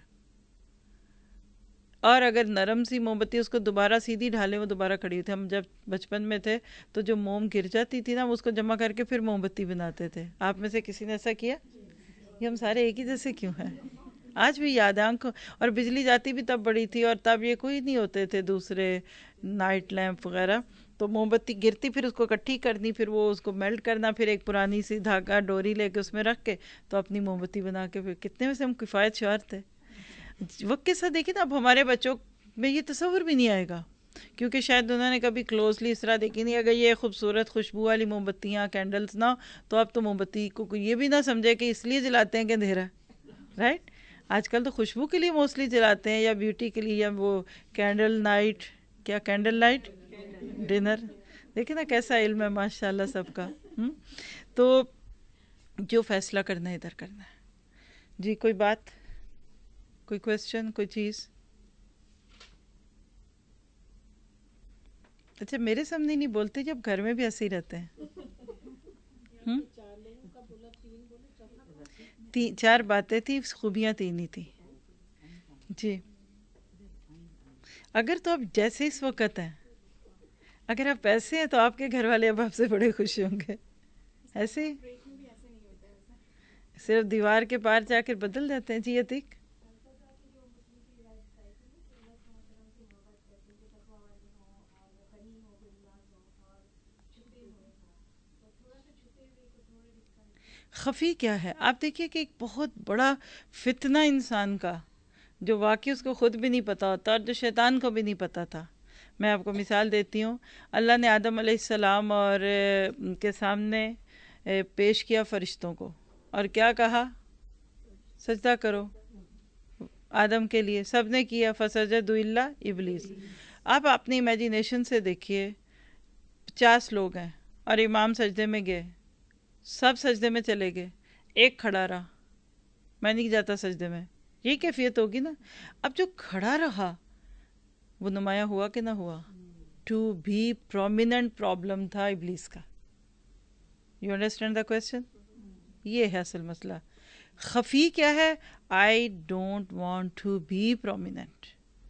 اور اگر نرم سی موم بتی اس کو دوبارہ سیدھی ڈھالیں، وہ دوبارہ کھڑی ہوتی. ہم جب بچپن میں تھے تو جو موم گر جاتی تھی نا، اس کو جمع کر کے پھر موم بتی بناتے تھے. آپ میں سے کسی نے ایسا کیا؟ یہ ہم سارے ایک ہی جیسے کیوں ہیں؟ آج بھی یاد ہے آنکھوں. اور بجلی جاتی بھی تب بڑی تھی، اور تب یہ کوئی نہیں ہوتے تھے دوسرے نائٹ لیمپ وغیرہ. تو موم بتی گرتی، پھر اس کو اکٹھی کرنی، پھر وہ اس کو میلٹ کرنا، پھر ایک پرانی سی دھاگا ڈوری لے کے اس میں رکھ کے تو اپنی موم بتی بنا کے. پھر کتنے میں سے ہم کفایت شعار تھے. وقت کے ساتھ دیکھیں نا، اب ہمارے بچوں میں یہ تصور بھی نہیں آئے گا، کیونکہ شاید انہوں نے کبھی کلوزلی اس طرح دیکھی نہیں. اگر یہ خوبصورت خوشبو والی موم بتیاں، کینڈلز نہ، تو اب تو موم بتی کو یہ بھی نہ سمجھے کہ اس لیے جلاتے ہیں کہ اندھیرا ہے، رائٹ. آج کل تو خوشبو کے لیے موسٹلی جلاتے ہیں، یا بیوٹی کے لیے، یا وہ کینڈل نائٹ، کیا کینڈل لائٹ ڈنر. دیکھیں نا کیسا علم ہے ماشاء اللہ سب کا. تو جو فیصلہ کرنا ہے ادھر کرنا ہے. جی کوئی بات، کوئی کویسچن، کوئی چیز؟ اچھا میرے سامنے نہیں بولتے، جب گھر میں بھی ایسے ہی رہتے ہیں. تین چار باتیں تھیں، خوبیاں تین ہی تھیں. جی اگر تو آپ جیسے اس وقت ہیں، اگر آپ ایسے ہیں تو آپ کے گھر والے اب آپ سے بڑے خوش ہوں گے. ایسے ہی صرف دیوار کے پار جا کر بدل جاتے ہیں. جی عتیق. خفی کیا ہے؟ آپ دیکھیے کہ ایک بہت بڑا فتنہ انسان کا، جو واقعی اس کو خود بھی نہیں پتا ہوتا اور جو شیطان کو بھی نہیں پتا تھا. میں آپ کو مثال دیتی ہوں. اللہ نے آدم علیہ السلام اور کے سامنے پیش کیا فرشتوں کو، اور کیا کہا؟ سجدہ کرو آدم کے لیے. سب نے کیا، فسجدوا الا ابلیس. آپ اپنی امیجینیشن سے دیکھیے پچاس لوگ ہیں اور امام سجدے میں گئے، سب سجدے میں چلے گئے، ایک کھڑا رہا، میں نہیں جاتا سجدے میں، یہ کیفیت ہوگی نا. اب جو کھڑا رہا وہ نمایاں ہوا کہ نہ ہوا؟ ٹو بی پرومیننٹ پرابلم تھا ابلیس کا. You understand the question? یہ ہے اصل مسئلہ. خفی کیا ہے؟ I don't want to be prominent.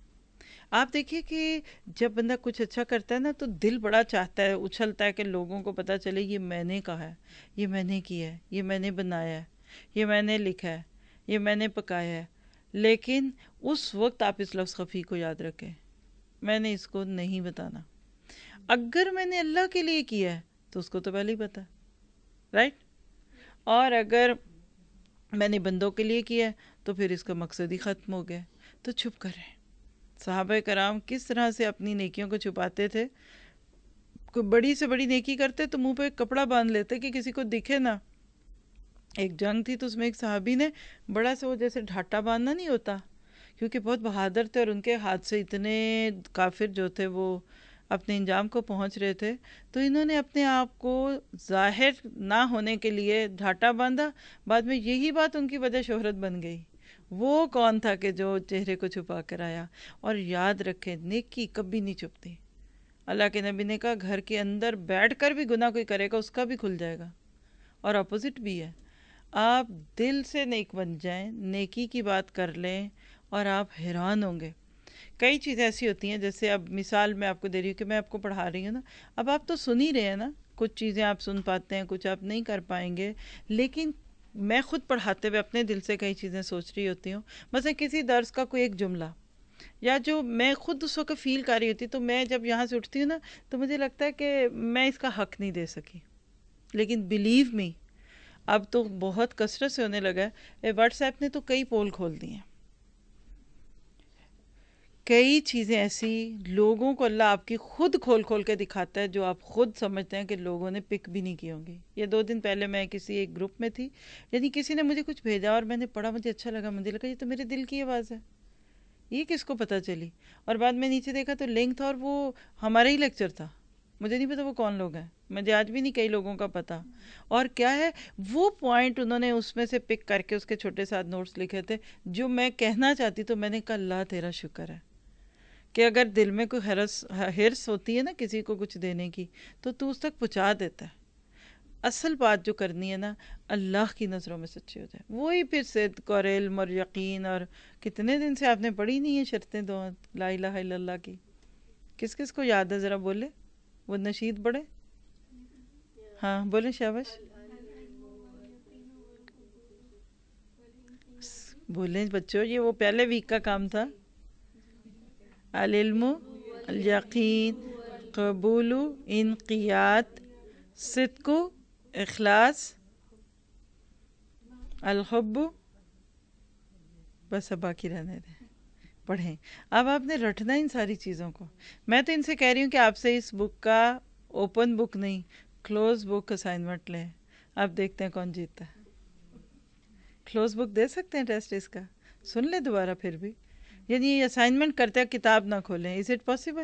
آپ دیکھیے کہ جب بندہ کچھ اچھا کرتا ہے نا تو دل بڑا چاہتا ہے، اچھلتا ہے کہ لوگوں کو پتہ چلے یہ میں نے کہا ہے، یہ میں نے کیا ہے، یہ میں نے بنایا ہے، یہ میں نے لکھا ہے، یہ میں نے پکایا ہے. لیکن اس وقت آپ اس لفظ خفی کو یاد رکھیں، میں نے اس کو نہیں بتانا. اگر میں نے اللہ کے لیے کیا ہے تو اس کو تو پہلے ہی پتا، رائٹ؟ اور اگر میں نے بندوں کے لیے کیا ہے تو پھر اس کا مقصد ہی ختم ہو گیا. تو چھپ کریں. صحابہ کرام کس طرح سے اپنی نیکیوں کو چھپاتے تھے. کوئی بڑی سے بڑی نیکی کرتے تو منہ پہ ایک کپڑا باندھ لیتے کہ کسی کو دکھے نہ. ایک جنگ تھی تو اس میں ایک صحابی نے بڑا سا وہ جیسے ڈھاٹا باندھنا نہیں ہوتا، کیونکہ بہت بہادر تھے اور ان کے ہاتھ سے اتنے کافر جو تھے وہ اپنے انجام کو پہنچ رہے تھے، تو انہوں نے اپنے آپ کو ظاہر نہ ہونے کے لیے ڈھاٹا باندھا. بعد میں یہی بات ان کی وجہ شہرت بن گئی. وہ کون تھا کہ جو چہرے کو چھپا کر آیا؟ اور یاد رکھیں نیکی کبھی نہیں چھپتی. اللہ کے نبی نے کہا گھر کے اندر بیٹھ کر بھی گناہ کوئی کرے گا اس کا بھی کھل جائے گا، اور اپوزٹ بھی ہے. آپ دل سے نیک بن جائیں، نیکی کی بات کر لیں اور آپ حیران ہوں گے. کئی چیزیں ایسی ہوتی ہیں، جیسے اب مثال میں آپ کو دے رہی ہوں کہ میں آپ کو پڑھا رہی ہوں نا، اب آپ تو سن ہی رہے ہیں نا، کچھ چیزیں آپ سن پاتے ہیں، کچھ آپ نہیں کر پائیں گے. لیکن میں خود پڑھاتے ہوئے اپنے دل سے کئی چیزیں سوچ رہی ہوتی ہوں. مثلا کسی درس کا کوئی ایک جملہ یا جو میں خود اس وقت فیل کر رہی ہوتی، تو میں جب یہاں سے اٹھتی ہوں نا تو مجھے لگتا ہے کہ میں اس کا حق نہیں دے سکی. لیکن بلیو می اب تو بہت کثرت سے ہونے لگا ہے. واٹس ایپ نے تو کئی پول کھول دی ہیں. کئی چیزیں ایسی لوگوں کو اللہ آپ کی خود کھول کھول کے دکھاتا ہے جو آپ خود سمجھتے ہیں کہ لوگوں نے پک بھی نہیں کی ہوں گی. یہ دو دن پہلے میں کسی ایک گروپ میں تھی، یعنی کسی نے مجھے کچھ بھیجا اور میں نے پڑھا، مجھے اچھا لگا، مجھے لگا یہ تو میرے دل کی آواز ہے، یہ کس کو پتہ چلی؟ اور بعد میں نیچے دیکھا تو لنک تھا اور وہ ہمارا ہی لیکچر تھا. مجھے نہیں پتا وہ کون لوگ ہیں، مجھے آج بھی نہیں کئی لوگوں کا پتہ. اور کیا ہے وہ پوائنٹ انہوں نے اس میں سے پک کر کے اس کے چھوٹے ساتھ نوٹس لکھے تھے جو میں کہنا چاہتی. تو میں نے کہا اللہ تیرا شکر ہے کہ اگر دل میں کوئی حرس حرص ہوتی ہے نا کسی کو کچھ دینے کی تو تو اس تک پہنچا دیتا ہے. اصل بات جو کرنی ہے نا اللہ کی نظروں میں سچے ہو جائے، وہی پھر صدق اور علم اور یقین. اور کتنے دن سے آپ نے پڑھی نہیں ہے شرطیں دو لا الہ الا اللہ کی؟ کس کس کو یاد ہے ذرا بولے، وہ نشید پڑھے. ہاں بولے شاباش بولیں بچوں، یہ وہ پہلے ویک کا کام تھا. العلم، الیقین، قبول، انقیاد، صدق، اخلاص، الحب. بس اب باقی رہنے دیں، پڑھیں. اب آپ نے رٹنا ان ساری چیزوں کو. میں تو ان سے کہہ رہی ہوں کہ آپ سے اس بک کا اوپن بک نہیں کلوز بک اسائنمنٹ لیں. آپ دیکھتے ہیں کون جیتتا ہے. کلوز بک دے سکتے ہیں ٹیسٹ اس کا، سن لیں دوبارہ پھر بھی. یعنی اسائنمنٹ کرتے ہیں کتاب نہ کھولیں، از اٹ پاسبل؟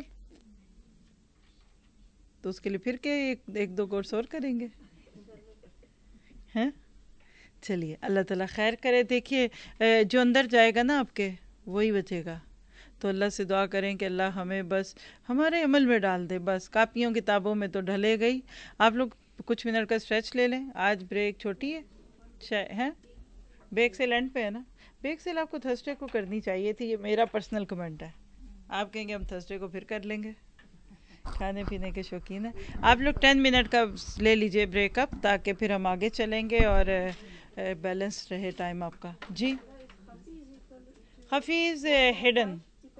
تو اس کے لیے پھر کے ایک, ایک دو کورس اور کریں گے ہیں. چلیے اللہ تعالیٰ خیر کرے. دیکھیے جو اندر جائے گا نا آپ کے وہی بچے گا. تو اللہ سے دعا کریں کہ اللہ ہمیں بس ہمارے عمل میں ڈال دے. بس کاپیوں کتابوں میں تو ڈھلے گئی. آپ لوگ کچھ منٹ کا اسٹریچ لے لیں. آج بریک چھوٹی ہے ہیں، بیک سیل اینڈ پہ ہے نا. بیک سیل آپ کو تھرسڈے کو کرنی چاہیے تھی، یہ میرا پرسنل کمنٹ ہے. آپ کہیں گے ہم تھرسڈے کو پھر کر لیں گے، کھانے پینے کے شوقین ہیں آپ لوگ. ٹین منٹ کا لے لیجئے بریک اپ تاکہ پھر ہم آگے چلیں گے اور بیلنس رہے ٹائم آپ کا. جی حفیظ ہڈن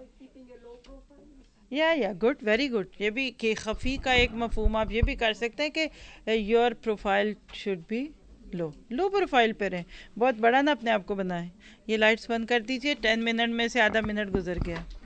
یا یا گڈ، ویری گڈ. یہ بھی کہ خفی کا ایک مفہوم آپ یہ بھی کر سکتے ہیں کہ your profile should be low low profile پہ رہیں، بہت بڑا نہ اپنے آپ کو بنائیں. یہ لائٹس بند کر دیجئے. ٹین منٹ میں سے آدھا منٹ گزر گیا.